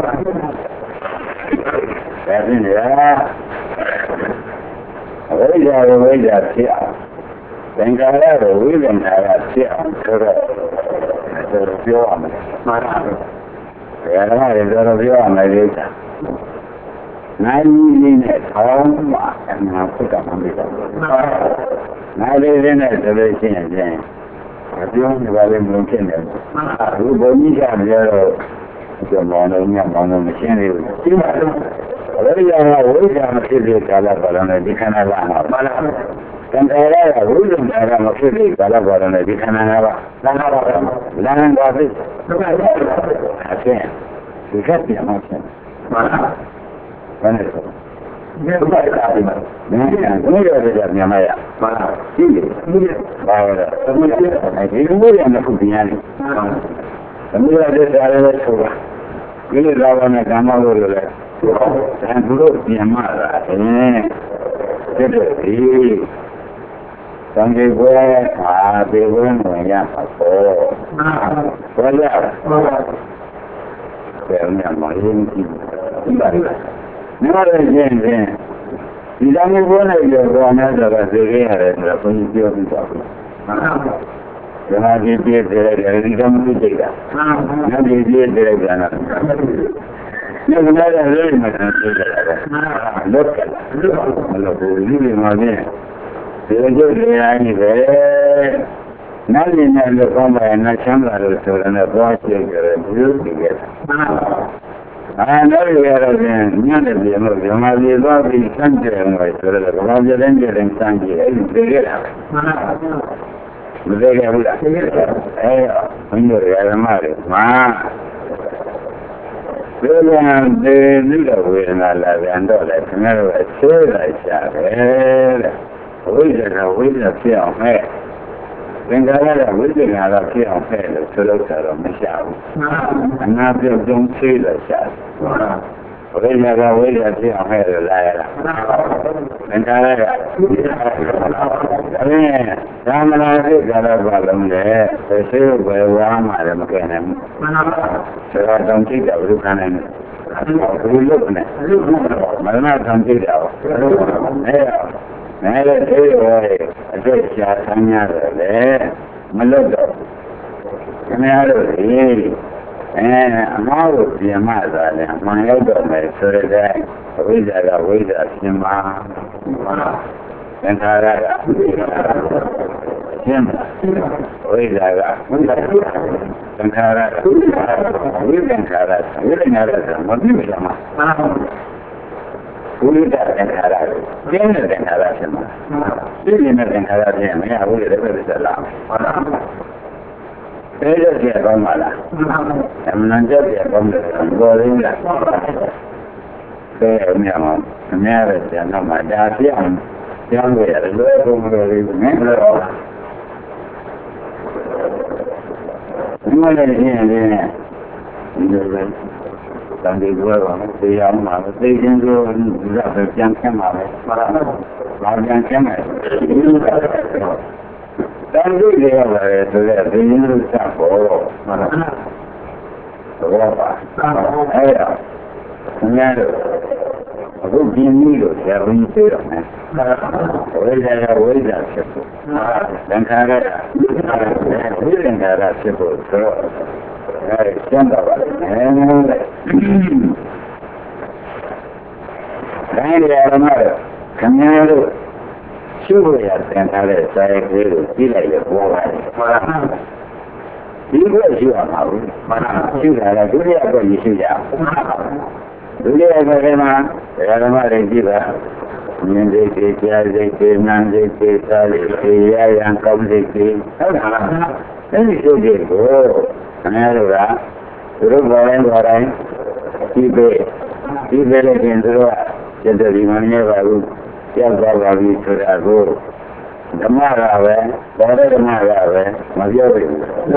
ဒါဖြင့်ဝိဇ္ဇာဝိဇ္ဇာဖြစ်အောင်သင်္ခါရကိုဝိသင်္ခါရဖြစ်အောင်ဆိုတော့ပြောရမယ်မှန်ပါဘူးဘယ်တော့မှပြောရမယ်လေနိုင်ကြီးနဲ့ထောင်းမှာအမှန်ဖြစ်တာမှမဟုတ်ဘူးနိုင်လေးနဲ့ဆိုလို့ရှိရင်ပြောနေပါလေမလို့ဖြစ်နေတယ်အခုဘုန်းကြီးကပြောတော့ကျွန်တော်လည်းညမောင်းလို့မရှင်းသေးဘူးရှင်းပါလားဘယ်လိုရဝိဇ္ဇာမဖြစ်တဲ့ကာလပါလုံးနဲ့ဒီခန္ဓာကမှမှန်လားသံဃာရဝိဇ္ဇာကမဖြစ်တဲ့ကာလပါလုံးနဲ့ဒီခန္ဓာကလမ်းပါဖြစ်အချင်းဒီကပြန်မှဆက်ဘာလဲဆိုဒီဘက်ကဒီမှာဘယ်လိုလဲမြန်မာရရှိတယ်ဘာလဲအဲဒီလိုရနေခုပြန်ရတယ်သမီးရတဲ့စားရဲဆိုတာဒီလိုလာပါနဲ့ဓမ္မလို့လည်းအဲဘုလို့ပြန်မှလာတဲ့ဒီသံဃေဘွယ်အားပေဘွယ်ဝင်ရပါတော့ဘာလဲဘယ်မှာမရင်းကြည့်နားရခြင်းဖြင့်ဒီသံဃေဘွယ်နဲ့ပြောမယ်ဆိုတော့သိခဲ့ရတယ်ဆိုတော့ဘုန်းကြီးပြောပြပါဘူးဓမ္မကြီးပြည့်တယ်ဒီကမှသိကြတာနတ်ကြီးပြည့်တယ်ကနာဒီကနေ့လည်းမသိကြတာလောက်ကမလို့ဒီလိုမှလည်းဒီလိုကြည့်ရရင်ပဲနားလည်နေလို့ကောင်းပါရဲ့နှချမ်းသာလို့ဆိုတော့သွားကြည့်ကြတယ်ဒီလိုကြည့်ရတာတော့ရတော့ညနေပြန်လို့ဓမ္မကြီးသွားပြီးစမ်းကြတယ်ဆိုတော့ဘာမှကြတဲ့ကြတဲ့စမ်းကြည့်အဲ့ဒီသိရတာမသိကြဘူးလားဘုန်းကြီးတို့ဓမ္မတွေမှာဘယ်လိုလဲဒီလိုဝေဒနာလာပြန်တော့လေခင်ဗျားတို့အချဲလိုက်ရှာတယ်တဲ့ဝိဇ္ဇာဖြစ်အောင်မဲ့သင်္ခါရကဝိဇ္ဇာကဖြစ်အောင်မဲ့လို့ဆိုလို့ဆိုတော့မရှာဘူးအနာပြုတ်တုံးသေးလို့ရှာဝိဇ္ဇာကဝိဇ္ဇာဖြစ်အောင်မဲ့လို့လာရတာသင်္ခါရကဒါနဲ့သာမဏေဖြစ်ကြတော့ဘာလုံးလဲသေဘယ်ဝါမှလည်းမကဲနိုင်ဘူးဆိုတော့တောင်ကြည့်တာဘုရားနဲ့ဘယ်လိုလုပ်နေမရဏတောင်ကြည့်တာနဲလည်းသေးရောအတွက်ရှာဆန်းရတယ်လေမလွတ်တော့ခင်ဗျားတို့ဒီအမားကိုပြန်မှသာလဲအမှန်ရောက်တော့မယ်ဆိုတဲ့အဝိဇ္ဇာကဝိဇ္ဇာပြင်မှာသင်္ခါရကပြင်မှာဝိဇ္ဇာကသင်္ခါရကဝိသင်္ခါရဝိသင်္ခါရဆိုမပြည့်စုံမှာဝိဒသင်္ခါရကျင်းတဲ့သင်္ခါရဖြစ်မှာပြည့်နေတဲ့သင်္ခါရပြင်မရဘူးလေဘယ်လိုဆက်လာဘယ်လိုဖြစ်ကောင်းပါလားအမှန်တရားပြကောင်းတယ်ဘောရင်းလားဘယ်မြတ်မှာအများရဲ့ကျန်တော့မှဒါပြောင်းရတယ်လွယ်ကုန်လို့လေးနဲ့ဒီမှာလည်းရှင်းနေတယ်ဒီလိုပဲတန်ဒီကွာတော့သိရမှာပဲသိချင်းဆိုတော့ပြန်ခင်းမှာပဲဘာပြန်ခင်းမှာတန်ဒီတွေရပါတယ်ဆိုတော့သိချင်းလို့စပေါ်တော့တော့ပါအဲ့ဒါခင်ဗျားတို့အခုပြင်းပြီးတော့ဇာဝင်ပြောရမယ်ဝိဇ္ဇာကဝိဇ္ဇာဖြစ်ဖို့သင်္ခါရကဝိသင်္ခါရဖြစ်ဖို့ဆိုတော့အဲ့ကျန်တော့ပါလေတိုင်းရရမှာခင်ဗျားတို့ရှုလို့ရသင်္ခါရစာရေးကလေးကိုကြည့်လိုက်ရပေါ်ပါတယ်ဒီလိုရှိရမှာဘူးရှုတာကဒုတိယတော့ရှိရဒုတိယကလည်းမှာဓမ္မတွေကြည့်ပါမြင်စိတ်တွေကြားစိတ်တွေနားစိတ်တွေစားစိတ်တွေရရန်ကောင်းစိတ်တွေဟုတ်လားအဲဒီစိတ်တွေကိုခင်ဗျားတို့ကသူတို့ဘာလဲဘာတိုင်းဒီပဲလည်းပြင်သူတို့ကကျတဲ့ဒီမှမရပါဘူးကြောက်သွားပါပြီဆိုတာကိုဓမ္မကပဲဘောဓဓမ္မကပဲမပြောဘူး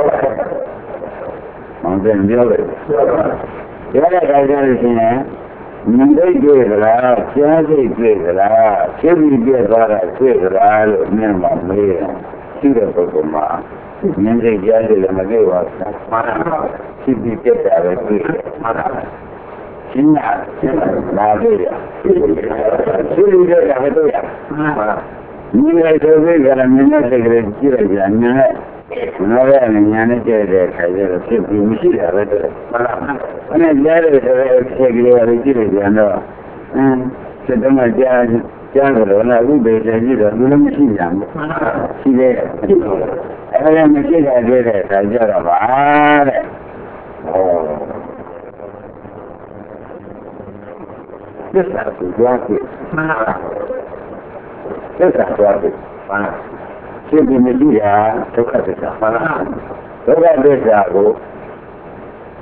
မပြောဘူးပြောတဲ့အခါကျလို့ရှိရင်မြင်သိတွေ့ကြလားကြားသိတွေ့ကြလားဖြစ်ပြီးပြည့်သွားတာတွေ့ကြလားလို့မြင်မှမေးတယ်ရှိတဲ့ပုဂ္ဂိုလ်မှာမြင်သိကြားသိလည်းမတွေ့ပါဘူးမှန်ပါဖြစ်ပြီးပြည့်တာပဲတွေ့တယ်မှန်ပါရှင်းတာလာတွေ့တယ်ရှိလို့ကြတာပဲတွေ့ရမှန်ပါဒီလိုဆိုပြီးကြတယ်မြင်တဲ့စိတ်ကလေးကြည့်လိုက်ကြမြင်တဲ့နော်ရနေညာနဲ့ကြည့်တဲ့ခါကျတော့ဖြစ်ပြီးမရှိတာပဲတဲ့မှန်ပါဘယ်နဲ့ကြားတယ်ဆိုတော့စိတ်ကလေးကကြည့်လိုက်ကြတော့စိတ်တော့ကြားတယ်လို့လည်းအခုပဲကြည့်တော့လူလည်းမရှိကြဘူးရှိသေးတယ်အဲ့ဒါမရှိတာတွေ့တဲ့ခါကျတော့ပါတဲ့သစ္စာကိုကြွားကြည့်မှန်ပါသစ္စာကြွားကြည့်မှန်ပါရှင်းပြီးမရှိတာဒုက္ခသစ္စာမှန်လားဒုက္ခသစ္စာကို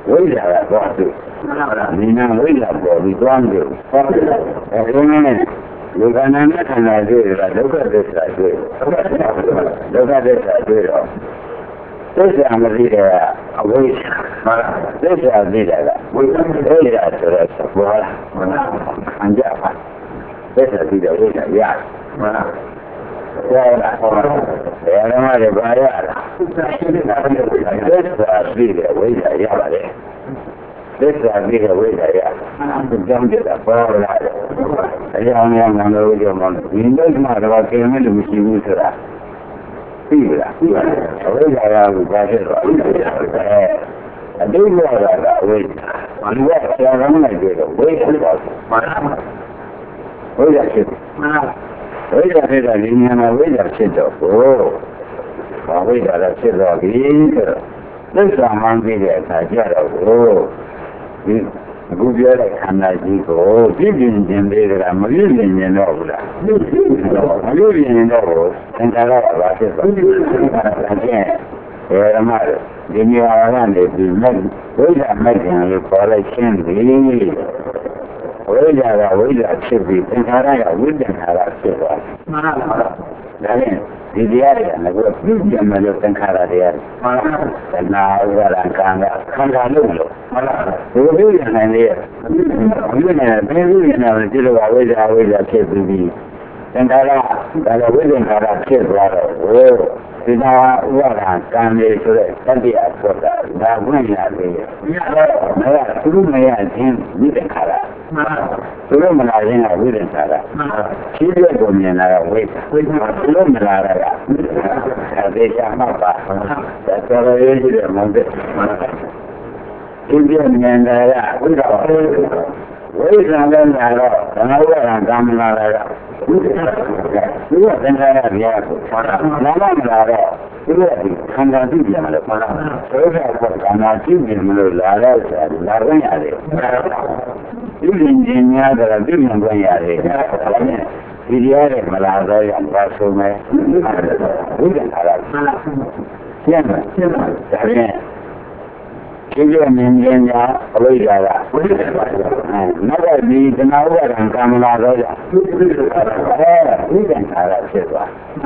ဝိဇ္ဇာကတော့သူဒီနာဝိဇ္ဇာပေါ်ပြီးတွန်းတယ်အဲဒီနဲ့လူကနာနဲ့ခန္ဓာတွေ့တာဒုက္ခသစ္စာတွေ့ဒုက္ခသစ္စာတွေ့တော့သစ္စာမသိတဲ့အဝိဇ္ဇာသစ္စာသိတယ်ကဝိဇ္ဇာဆိုတဲ့သဘောလားအញ្ញပါသစ္စာသိတဲ့ဝိဇ္ဇာရရတာဟောတယ်ဓမ္မတွေဘာရတာသစ္စာသိတဲ့ဝိဇ္ဇာရပါတယ်သစ္စာသိတဲ့ဝိဇ္ဇာရကြောင့်တဲ့ပေါ်လာတယ်အကြောင်းများမှလို့ကြောင့်မလို့ဒီလိုမှတော့ကျင်းမဲ့လို့မရှိဘူးဆိုတာသိလားအဝိဇ္ဇာကဘာဖြစ်တော့အတိတ်ကဝိဇ္ဇာဘာလို့ဆရာကောင်းလိုက်ကြတော့ဝိဇ္ဇာပါဝိဇ္ဇာဖြစ်ဝိဇ္ဇာဖြစ်တာဒီဉာဏ်မှာဝိဇ္ဇာဖြစ်တော့ကိုဘာဝိဇ္ဇာလဲဖြစ်တော့ဒီဆိုတော့သစ္စာမှန်သိတဲ့အခါကျတော့ကိုဒီအခုပြောတဲ့ခန္ဓာကြီးကိုပြည့်ပြည့်ခြင်းသေးတယ်လားမပြည့်ပြည့်ခြင်းတော့ဘူးလားမပြည့်ပြည့်ခြင်းတော့သင်္ခါရကဘာဖြစ်သွားလဲဒါချင်းဓမ္မဒီနေရာကနေပြီးမဲ့ဝိဇ္ဇာမဲ့ခြင်းလို့ခေါ်လိုက်ခြင်းဒီဝိဇ္ဇာကဝိဇ္ဇာဖြစ်ပြီးသင်္ခါရကဝိသင်္ခါရဖြစ်သွားတယ်မှန်ပါပါဒါနဲ့ဒီတရားတွေကလည်းပြုပြင်မယ်လို့သင်္ခါရတရားမှန်ပါသနာဥပါဒံကံကခန္ဓာလို့မှန်ပါဒီလိုပြုပြင်နိုင်လေပြုပြင်နေတယ်ပြုပြင်နေတယ်ဒီလိုဝိဇ္ဇာဖြစ်ပြီးသင်္ခါရဒါလည်းဝိသင်္ခါရဖြစ်သွားတော့ဒီနာဥပါဒံကံလေးဆိုတဲ့တတိယဆိုတာဒါဝင်ရတယ်သူတို့မရခြင်းဝိသင်္ခါရသူတို့မလာခြင်းကဝိသင်္ခါရရှိတဲ့ကိုမြင်လာဝိသသူတို့မလာတာကအသေးချာမှတ်ပါဒါဆိုရရေးတဲ့မုန်းတဲ့ဒီပြမြင်လာကဝိသဝိသံလည်းလာတော့ဓမ္မဥပါဒံကံမလာတာဒီကသင်္ခါရပြားကိုနာမမလာတော့ဒီကခန္ဓာသိပြန်လို့မှန်လားဆိုတော့ခန္ဓာသိပြန်မလို့လာတော့ဆိုတာလာခွင့်ရတယ်ဒီရင်ချင်းများတော့သိပြန်ခွင့်ရတယ်ဒီတရားတွေမလာတော့ရပါဆိုမယ်ဘုရားခါလာရှင်းတယ်ဒါဖြင့်ဒီလိုမြင်ရင်အဝိဇ္ဇာကနောက်ကဒီတဏှာဥပါဒံကံမလာတော့ကြဝိသင်္ခါရဖြစ်သွား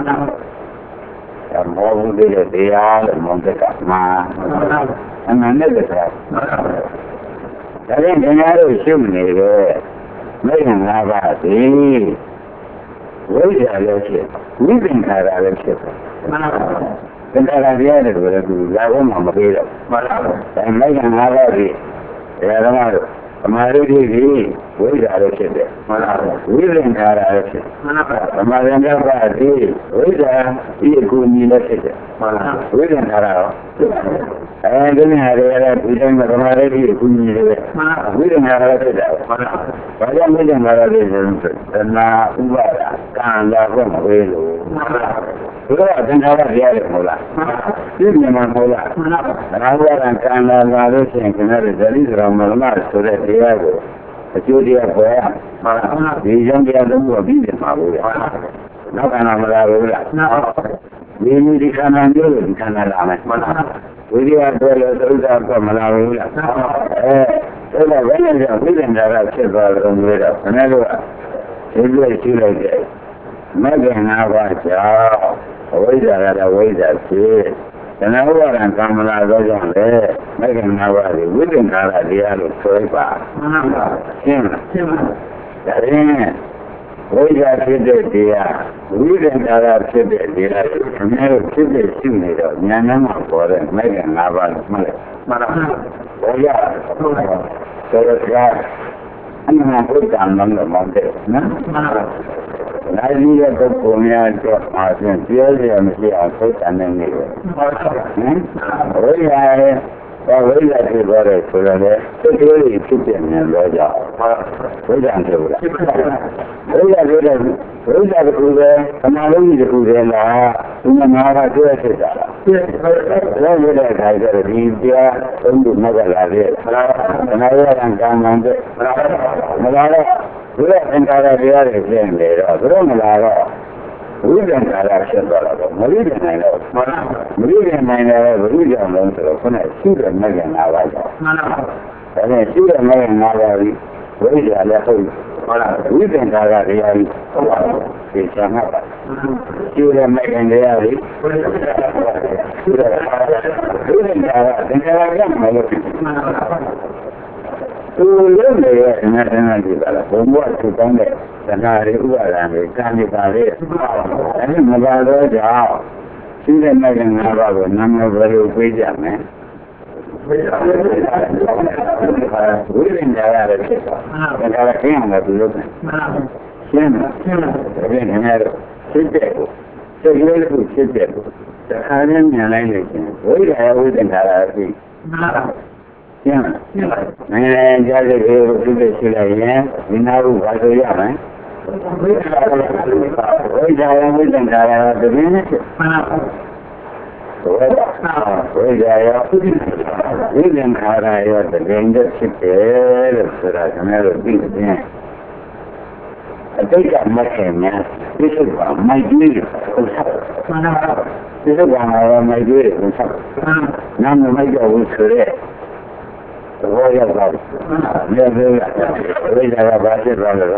မောဘုဒ္ဓရဲ့တရားလို့မောတဲ့ကမှာအမှန်နဲ့တည်းဒါရင်ခင်ဗျားတို့ရှုနေတယ်မိခင်၅ပါးဒီဝိဇ္ဇာလည်းဖြစ်ဝိသင်္ခါရလည်းဖြစ်သင်္ခါရတရားတွေကိုလည်းသူလာဖို့မှမပေးတော့မှန်ပါဘူးဒါမိုက်က၅ပါးကြီးဓမ္မတို့အမှားတို့ဒီဝိဇ္ဇာလည်းဖြစ်တယ်မှန်ပါဘူးဝိသင်္ခါရလည်းဖြစ်မှန်ပါဘူးဓမ္မသင်္ခါရဒီဝိဇ္ဇာဒီအကူအညီလည်းဖြစ်တယ်မှန်ပါဘူးဝိသင်္ခါရရောအဲဒီနေရာတွေလည်းဒီတိုင်းမှာဓမ္မတွေဒီအကူအညီတွေမှန်ပါဘူးဝိသင်္ခါရလည်းဖြစ်တယ်မှန်ပါဘူးဘာကြောင့်ဝိသင်္ခါရလည်းဆိုတော့သနာဥပါဒကံလာဖို့မဝေးလို့မှန်ပါဘူးဒါကသင်္ခါရတရားတွေမဟုတ်လားသိမြင်မှာမဟုတ်လားနာဝရံကံလာလို့ရှိရင်ခင်ဗျားတို့ဇလိစရောမလမဆိုတဲ့တရားကိုအကျိုးတရားပေါ်ရဒီကြောင့်တရားလုံးကိုပြီးနေမှာဘူးလေနောက်ကနာမလာဘူးလားဒီခန္ဓာမျိုးလို့ဒီခန္ဓာလာမယ်ဝိရိယတော်လို့သုဒ္ဓကမလာဘူးလားအဲ့ဒါဘယ်နဲ့ကြောင့်ဝိသင်္ခါရဖြစ်သွားတယ်လို့ပြောတော့ခဏတော့ဒီလိုရှိလိုက်တယ်မဂ္ဂင်၅ပါးကြောင့်အဝိဇ္ဇာကလည်းဝိဇ္ဇာဖြစ်တဏှာဥပါဒံကံမလာတော့ကြောင့်လေမဂ္ဂင်၅ပါးကိုဝိသင်္ခါရတရားလို့ဆိုလိုက်ပါရှင်းလားရှင်းပါဒါရင်ဝိဇ္ဇာဖြစ်တဲ့တရားဝိသင်္ခါရဖြစ်တဲ့တရားကိုအများကြီးဖြစ်တဲ့ရှိနေတော့ဉာဏ်နဲ့မှပေါ်တဲ့မဂ္ဂင်၅ပါးလို့မှတ်လိုက်မှန်ပါဘောရဆိုတော့အမှန်ဘုရားနာမလို့မောင်းတယ်နော်နာကြီးရဲ့ပုဂ္ဂိုလ်များတော့အားဖြင့်ပြောရမရှိအောင်သိတဲ့နေနေတယ်ဝိညာဉ်ရဲ့ဝိညာဉ်ဖြစ်သွားတယ်ဆိုတော့လေစိတ်ကလေးဖြစ်ပြနေတော့ကြောင့်ဝိညာဉ်ဖြစ်လာဝိညာဉ်ဖြစ်တဲ့ဝိညာဉ်တစ်ခုပဲသမာဓိတစ်ခုတည်းလားဒီမှာငါးပါးတွေ့ဖြစ်တာလားလည်းရတဲ့အခါကျတော့ဒီတရားသုံးခုမကလာတဲ့ခဏရရံကံမှန်တဲ့မလာတော့ဒီလိုသင်္ခါရတရားတွေဖြစ်နေတော့သူတို့မလာတော့ဝိဇ္ဇာကာရဖြစ်သွားတော့မရိဒနိုင်တော့မရိဒနိုင်တယ်ဘုရားလုံးဆိုတော့ခုနရှိတဲ့မဂ္ဂင်၅ပါးကြောင့်မှန်ပါဒါနဲ့ရှိတဲ့မဂ္ဂင်၅ပါးပြီးဝိဇ္ဇာလည်းဟုတ်ဟုတ်လားဝိဇ္ဇာကာရတရားကြီးဟုတ်ပါဘူးဒီချမ်းပါရှိတဲ့မဂ္ဂင်တရားကြီးရှိတဲ့ဝိဇ္ဇာကာရသင်္ခါရကမလို့သူလုံးနေရဲ့အနာတနာကြည့်ပါလားဘုံဘဝသူကောင်းတဲ့သနာရီဥပါဒံတွေကံနေပါလေအဲဒီမပါတော့ကြောင့်ရှိတဲ့မဂ္ဂင်၅ပါးကိုနာမည်ဘယ်လိုပြေးကြမလဲဝိဇ္ဇာရတယ်ဖြစ်တာဒါကခင်းအောင်လည်းပြုလုပ်တယ်ရှင်းလားရှင်းလားဒါပြန်နေရတော့ဖြစ်တဲ့ကိုစိတ်ကလေးတစ်ခုဖြစ်တဲ့ကိုတခါနဲ့မြင်လိုက်လို့ရှင်ဝိဇ္ဇာဝိသင်္ခါရရှိရှင်းလားရှင်းပါကြားတဲ့ကိုပြုတဲ့ရှိလိုက်ရင်ဒီနာဟုဘာဆိုရမလဲဝိဇ္ဇာဝိသင်္ခါရတည်းနဲ့ဖြစ်ဝိဇ္ဇာရောဝိသင်္ခါရရောတကယ်နဲ့ဖြစ်တယ်လို့ဆိုတာကျွန်တော်တို့သိတယ်အတိတ်ကမခင်များဒီလိုကမိုက်ကြီးကိုဆက်မှန်ပါဒီလိုကမိုက်ကြီးကိုဆက်နာမမိုက်တော့ဘူးဆိုရဲဘောရပါဘူးမြေသေးဝိဇ္ဇာကဘာဖြစ်သွားလဲ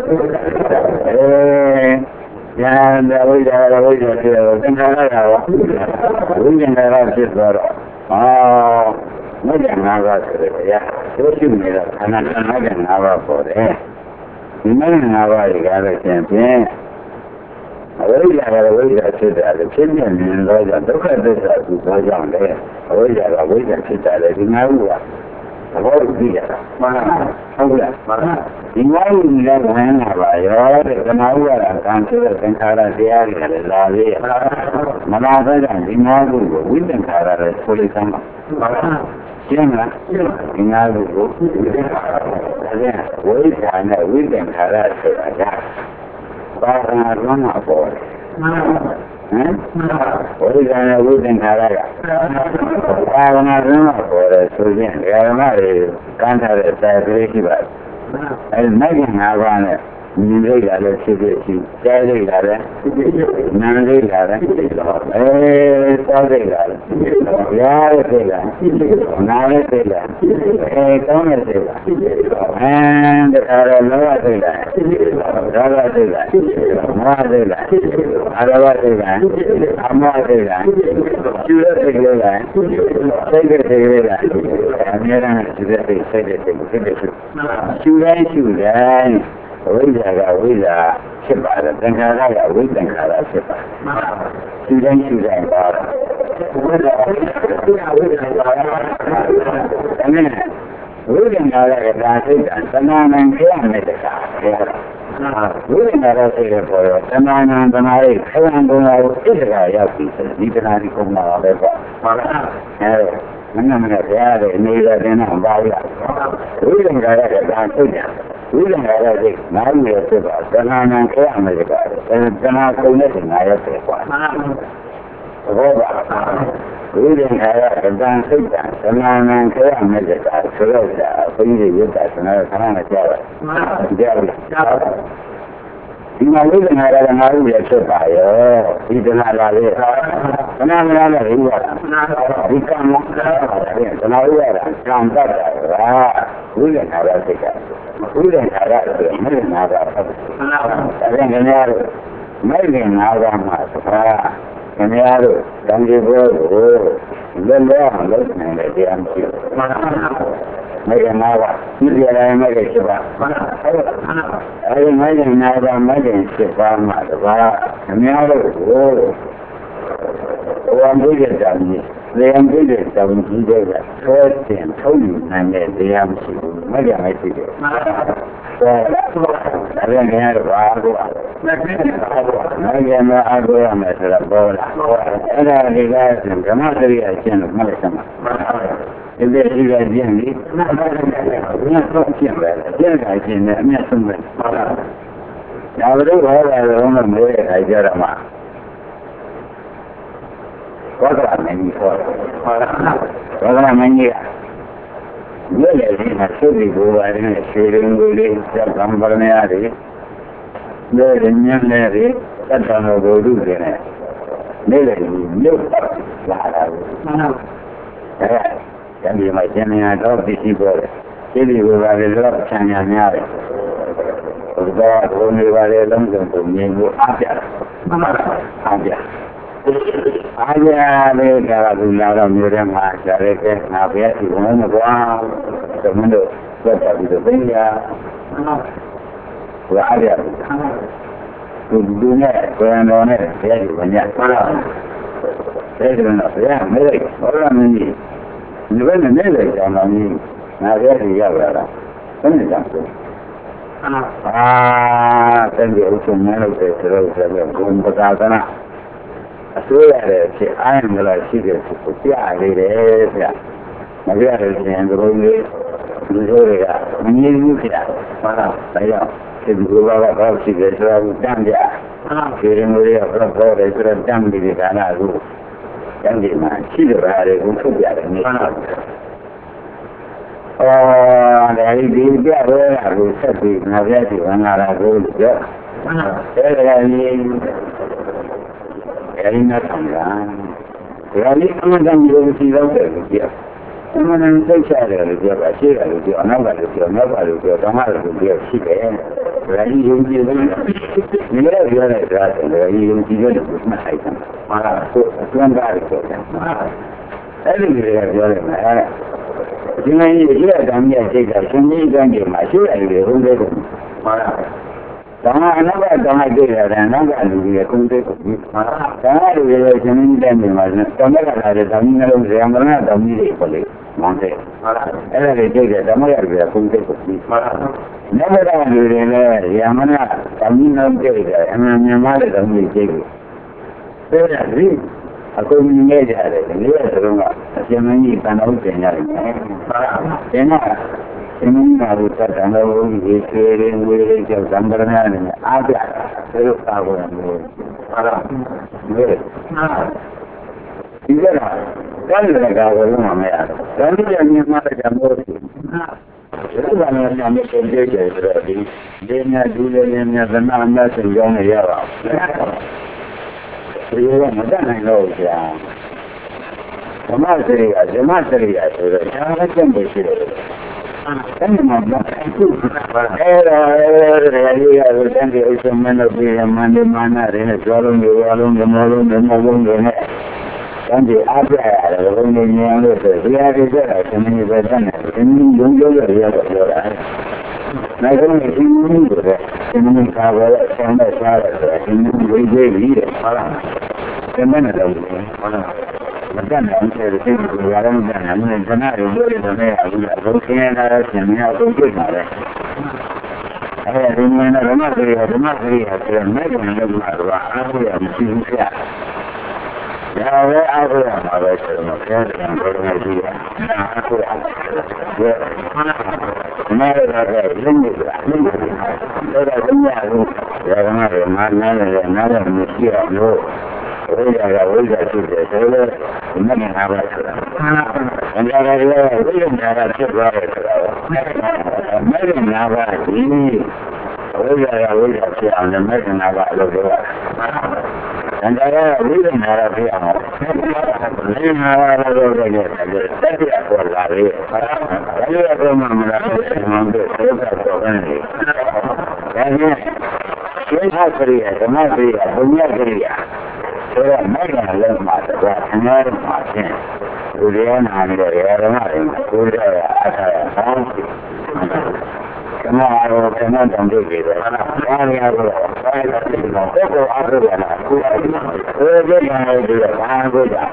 ညာဝိဇ္ဇာဖြစ်တော့သင်္ခါရကဝိညာဉ်ကဖြစ်သွားတော့မဂ္ဂင်၅ပါးဆိုရယ်တို့ရှိနေတာခန္ဓာမဂ္ဂင်၅ပါးပေါ်တယ်ဒီမဂ္ဂင်၅ပါးကြီးကားလို့ရှင်ဖြင့်အဝိဇ္ဇာကဝိဇ္ဇာဖြစ်တယ်လို့ဖြစ်နေရင်တော့ဒုက္ခသစ္စာသူပေါ်ကြောင်းလေအဝိဇ္ဇာကဝိဇ္ဇာဖြစ်တယ်လေဒီ၅ခုကသဘောသိရတာမှန်ပါဟုတ်လားမှန်ပါဒီ၅ခုလည်းဝင်လာပါရောတဲ့သမာဝရကံဆိုတဲ့သင်္ခါရတရားတွေလည်းလာသေးရဲ့မလာတဲ့ကြောင့်ဒီ၅ခုကိုဝိသင်္ခါရလည်းဆိုလိုက်သမ်းပါရှင်းလားဒီ၅ခုကိုဒါပြန်ဝိဇ္ဇာနဲ့ဝိသင်္ခါရဆိုတာကဘာသာလုံးမှာပေါ်တယ်မှန်ပါဟမ်ဝိဇ္ဇာနဲ့ဝိသင်္ခါရကဘာဝနာတွင်မှာပေါ်တယ်ဆိုရင်ဓမ္မတွေကမ်းထားတဲ့စာကလေးရှိပါတယ်အဲဒီမဂ္ဂင်၅ပါးနဲ့မြင်လိုက်တာလည်းဖြစ်ဖြစ်ရှိကြားလိုက်တာလည်းနားလိုက်တာလည်းစားလိုက်တာလည်းရားလိုက်တာနားလိုက်တာကောင်းလိုက်တာတခါတော့လောဘလိုက်တာဒေါသလိုက်တာမောဟလိုက်တာအရဝလိုက်တာအမောလိုက်တာကျူရလိုက်တာစိတ်လိုက်တာအများအားဖြင့်စိတ်လိုက်ကျူတိုင်းကျူတိုင်းဝိဇ္ဇာကဝိဇ္ဇာဖြစ်ပါတယ်သင်္ခါရကဝိသင်္ခါရဖြစ်ပါတယ်ဒီတိုင်းရှိတိုင်းပါဝိဇ္ဇာဝိဇ္ဇာဝိဇ္ဇာပါဒါနဲ့ဝိသင်္ခါရကဒါစိတ်ကသနာနံကျမ်းနဲ့တကားဝိသင်္ခါရစိတ်ရဲ့ပေါ်တော့သနာနံသနာရိခရံကုံကိုဣဒ္ဓကရောက်ပြီဒီသနာဒီကုံမှာပဲပေါ့မှန်ပါမနမနဲ့ဘုရားရဲ့အနေနဲ့တင်တော့ပါရဝိသင်္ခါရကဒါစိတ်ဝိသင်္ခါရစိတ်နားရည်ဖြစ်တော့သနာနံကျမ်းနဲ့တကားသနာကုံနဲ့ငါရက်တယ်ကွာဘောပါဝိသင်္ခါရကဒါစိတ်ကသနာနံကျမ်းနဲ့တကားဆိုတော့ဘုန်းကြီးရုပ်တာသနာခဏနဲ့ကြားပါကြားပါဒီမှာဝိသင်္ခါရကငါ့ရဲ့ဖြစ်ပါရောဒီသနာလာလေသနာမလားလည်းဥပါဒဒီကံမသနာဥပါဒကံတတ်တာဝိသင်္ခါရစိတ်ကဝိသင်္ခါရဆိုမဂ္ဂင်၅ပါးဟုတ်ဒါပြန်ခင်ဗျားတို့မဂ္ဂင်၅ပါးမှာသာခင်ဗျားတို့တန်ကြီးဘောကိုလက်လက်အောင်လုပ်နိုင်တဲ့တရားမရှိဘူးမဂ္ဂင်၅ပါးဒီကြတိုင်းမဂ္ဂင်7ပါးအဲဒီမဂ္ဂင်၅ပါးမဂ္ဂင်7ပါးမှာတပါးခင်ဗျားတို့ကိုဝံပိတဲ့တောင်ကြီးလေယံပိတဲ့တောင်ကြီးတွေကဆွဲတင်ထုတ်ယူနိုင်တဲ့တရားမရှိဘူးမဂ္ဂင်မရှိဘူးအဲ့ဒါနဲ့ဘာလို့မဂ္ဂင်မအားကိုရမယ်ဆိုတော့ပေါ်လာအဲ့ဒါတွေကဓမ္မစရိယအချင်းလို့မှတ်လိုက်စမ်းဒီလိုဒီကကျင်းလေမြတ်ဆုံးကျင်းပဲကျင်းတာကျင်းတယ်အမြတ်ဆုံးပဲဒါဘယ်လိုဟောတာလဲမမေးတဲ့အခါကျတော့မှဘောဓမင်းကြီးဟောဘောဓမင်းကြီးကမြေလေလေးမှာသုတိဘောပါနဲ့ရွှေရင်ကိုလေးစက်ကံပရမယာတွေမြေညံ့နေတယ် tất cả nó vô đủ thế này đây là nhiều là cái gì mà trên nhà đó thì chỉ có cái gì vừa về đó sang nhà nhà đấy rồi đó người về lâm dân tụng nhiều áp aja le cara dulu mira más cara que había y bueno va tomando cuenta de venga wa aja dunia cuando no es ya que venía para eso no ya mira ahora ni ven nele ya no ni nada ya verdad ¿dónde está? tengo un número que se lo un pocoအစိုးရတယ်ဖြစ်အားရမလားရှိတယ်ကိုပြရတယ်ဗျာမပြရရင်ဒီလိုမျိုးလူတွေကမငြင်းဘူးဖြစ်တာဟုတ်လားဒါကြောင့်ဒီလိုဘာရှိတယ်ဆိုတာကိုတမ်းပြဒီရင်တွေကတော့တယ်ဆိုတော့တမ်းပြီးဒါနာကိုတမ်းပြီးမှရှိတယ်ဗျာတွေကိုထုတ်ပြတယ်နေဟုတ်လားဒါဒီပြရဲကိုဆက်ပြီးငါပြစီဝင်လာတာကိုပြောအဲ့ဒါကြီးအဲဒီနောက်ဆောင်တာဒါလေးအမှန်တမ်းကိုကြည့်တော့တယ်ပြောအမှန်တမ်းသိချတယ်လို့ပြောပါရှိတယ်လို့ပြောအနောက်ကလို့ပြောနောက်ကလို့ပြောဓမ္မလို့ပြောရှိတယ်ဒါကြီးယုံကြည်တယ်ဒီလိုပြောတဲ့ဒါဆိုတော့ယုံကြည်တဲ့ကိုမှတ်ဆိုင်တယ်ဟာဆိုအတွန်းကားလို့ပြောတယ်အဲ့ဒီလိုပြောတယ်မှာဒီနေ့ရရတမ်းမြတ်စိတ်ကရှင်ကြီးကံကြမှာရှိတယ်လို့ဟုတ်တယ်ဟာဒါအနောက်ကတောင်းလိုက်ကြတယ်နောက်ကလူတွေကုန်းတဲ့ကိုဒါလူတွေရှင်မင်းတဲ့နေမှာတောင်းက်ကလာတဲ့တောင်းကြီးနှလုံးဇေယမရဏတောင်းကြီးတွေပေါ့လေမောင်းတဲ့အဲ့ဒါတွေကြည့်တယ်ဓမ္မရတွေကုန်းတဲ့ကိုနောက်ကလူတွေလည်းဇေယမရဏတောင်းကြီးနှလုံးကြည့်တယ်အမှန်မြန်မာတဲ့တောင်းကြီးကြည့်တယ်ဆိုရသည်အခုမြင်နေကြတယ်ဒီလိုဆိုတော့အရှင်မင်းကြီးတန်တော်တင်ရတယ်တင်တော့ရှင်မင်းကဘုရားတန်တော်ကြီးခြေရင်းဝေးရင်းကြောင့်သံဃာနဲ့အားပြတယ်လို့သာပေါ်တယ်ဟုတ်လားဒီကရာကံလည်းကာဝလို့မရတော့ဒါနဲ့ညမှာကြမို့ဒီကနေ့ညမှာပြန်ကြည့်ကြတယ်ဒီညဒူလည်းညသနာအများဆုံးကြောင်းနေရပါဒီကမတတ်နိုင်တော့ဘူးကြာဓမ္မစရိယဆိုတော့ဒါလည်းကျင့်ဖို့ရှိတယ်အဲ့ဒီမှာအခုအဲ့ဒါရေရတဲ့တန်ကြီးအစမနပြေမန္တမနာရင်းကျော်လုံးတွေအလုံးတွေမလုံးတွေမလုံးတွေနဲ့တန်ကြီးအားပြရတယ်ဘုံနေဉာဏ်လို့ဆိုဒီအရေးကြတာရှင်မင်းပဲတတ်တယ်ရှင်မင်းရုံးရုံးရရတော့ပြောတာနိုင်ကုန်ဒီနည်းတွေရှင်မင်းကာဝယ်ဆံတဲ့စားတယ်ဆိုရှင်မင်းဝေးသေးပြီတဲ့ဟုတ်လားရှင်မင်းလည်းဟုတ်လားမတတ်နိုင်တဲ့ဒီလိုရအောင်တတ်နိုင်တယ်ခဏရုံးလို့လည်းမရဘူးလားဘုံခင်းရတာရှင်မင်းအကုန်ပြစ်ပါလေအဲဒီမှာဓမ္မစရိယဆိုတော့မဲ့ကနေလောက်လာတော့အားရမရှိဘူးဆရာဒါပဲအားရမှာပဲဆိုတော့ဆရာကဘယ်လိုလဲဒီအားရမဲရတဲ့ရင်းနေတယ်အဲ့ဒါကညာလို့ဒါကမှမနားလည်းနားလည်းမရှိရလို့ဝိဇ္ဇာကဝိဇ္ဇာဖြစ်တယ်ဆိုတော့မမြင်တာပဲဆိုတာ။အများကြီးလည်းဝိဇ္ဇာကဖြစ်သွားတယ်ဆိုတာ။မမြင်တာပါဒီဝိဇ္ဇာကဝိဇ္ဇာဖြစ်အောင်လည်းမမြင်တာပါလို့ပြောတာ။အများကြီးဝိဇ္ဇာကဖြစ်အောင်မမြင်တာပါလို့ပြောတယ်။တက်ပြပေါ်လာတယ်။ဒါလည်းတော့မှမလား။မှန်တယ်ဆိုတော့တယ်။ဒါနဲ့ရှင်းထားကြရဓမ္မစရိယဘုံရကြရဆိုတော့မိုက်တယ်လည်းမှာတော့အများကြီးမှာချင်းလူတွေနာနေတယ်ဓမ္မတွေကိုယ်ရအထာရဆောင်းကမအားတော့ကမတောင်တွေ့ကြတယ်ဘာလဲရတော့ဘာလဲတော့ကိုအားရတာကိုယ်ကြည့်နေတယ်ဘာကိုကြ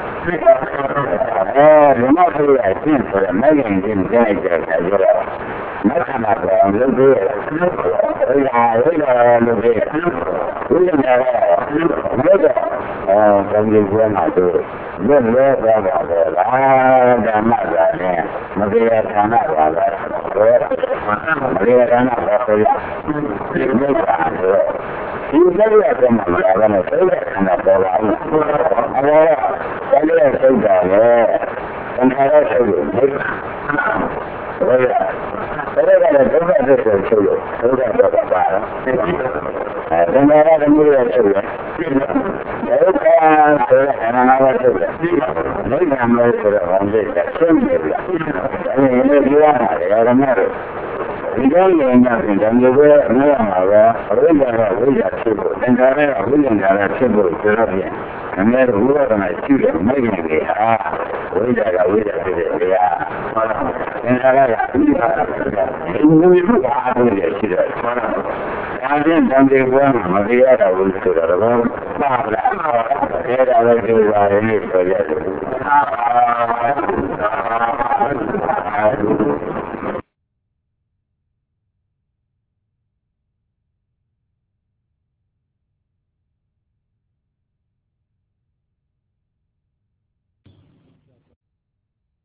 ဓမ္မစရိယရှင်းဆိုတော့မိုက်ရင်ချင်းကြိုက်တယ်ဆိုတော့မခဏတော့လုပ်သေးတယ်။ဟုတ်လားလုပ်သေးတယ်။ဒီလိုမျိုးတော့ဘယ်လိုပြောမှာတော့လွတ်လွတ်သွားတာပဲလားဓမ္မကလည်းမတရားဌာနပါပဲ။မတရားဌာနပါဆိုရင်ဒီလိုပါတော့ဒီလိုရတဲ့မှာလည်းမသိတဲ့ဌာနပေါ်လာဘူး။အဲဒါလည်းသိတာလေ။သံဃာတော်ဆိုလို့ဟုတ်ကဲ့အဲ့ဒါကလည်းဒုက္ခသစ္စာဆိုလို့ဒုက္ခတော့ပါတော့ Tengah ada mulia juga. Jadi kan saya anak-anak juga. Jadi kami sudah menjadi semua. Ini dia orang baru. Ini yang juga memang orang yang sibuk. Negara yang sibuk terus. Kami luar negeri mungkin dia. Wujud dia. Negara ini juga ada dia. Kemudian kami buat Malaysia ada unsur dalam bahasa. Ada juga ini saja.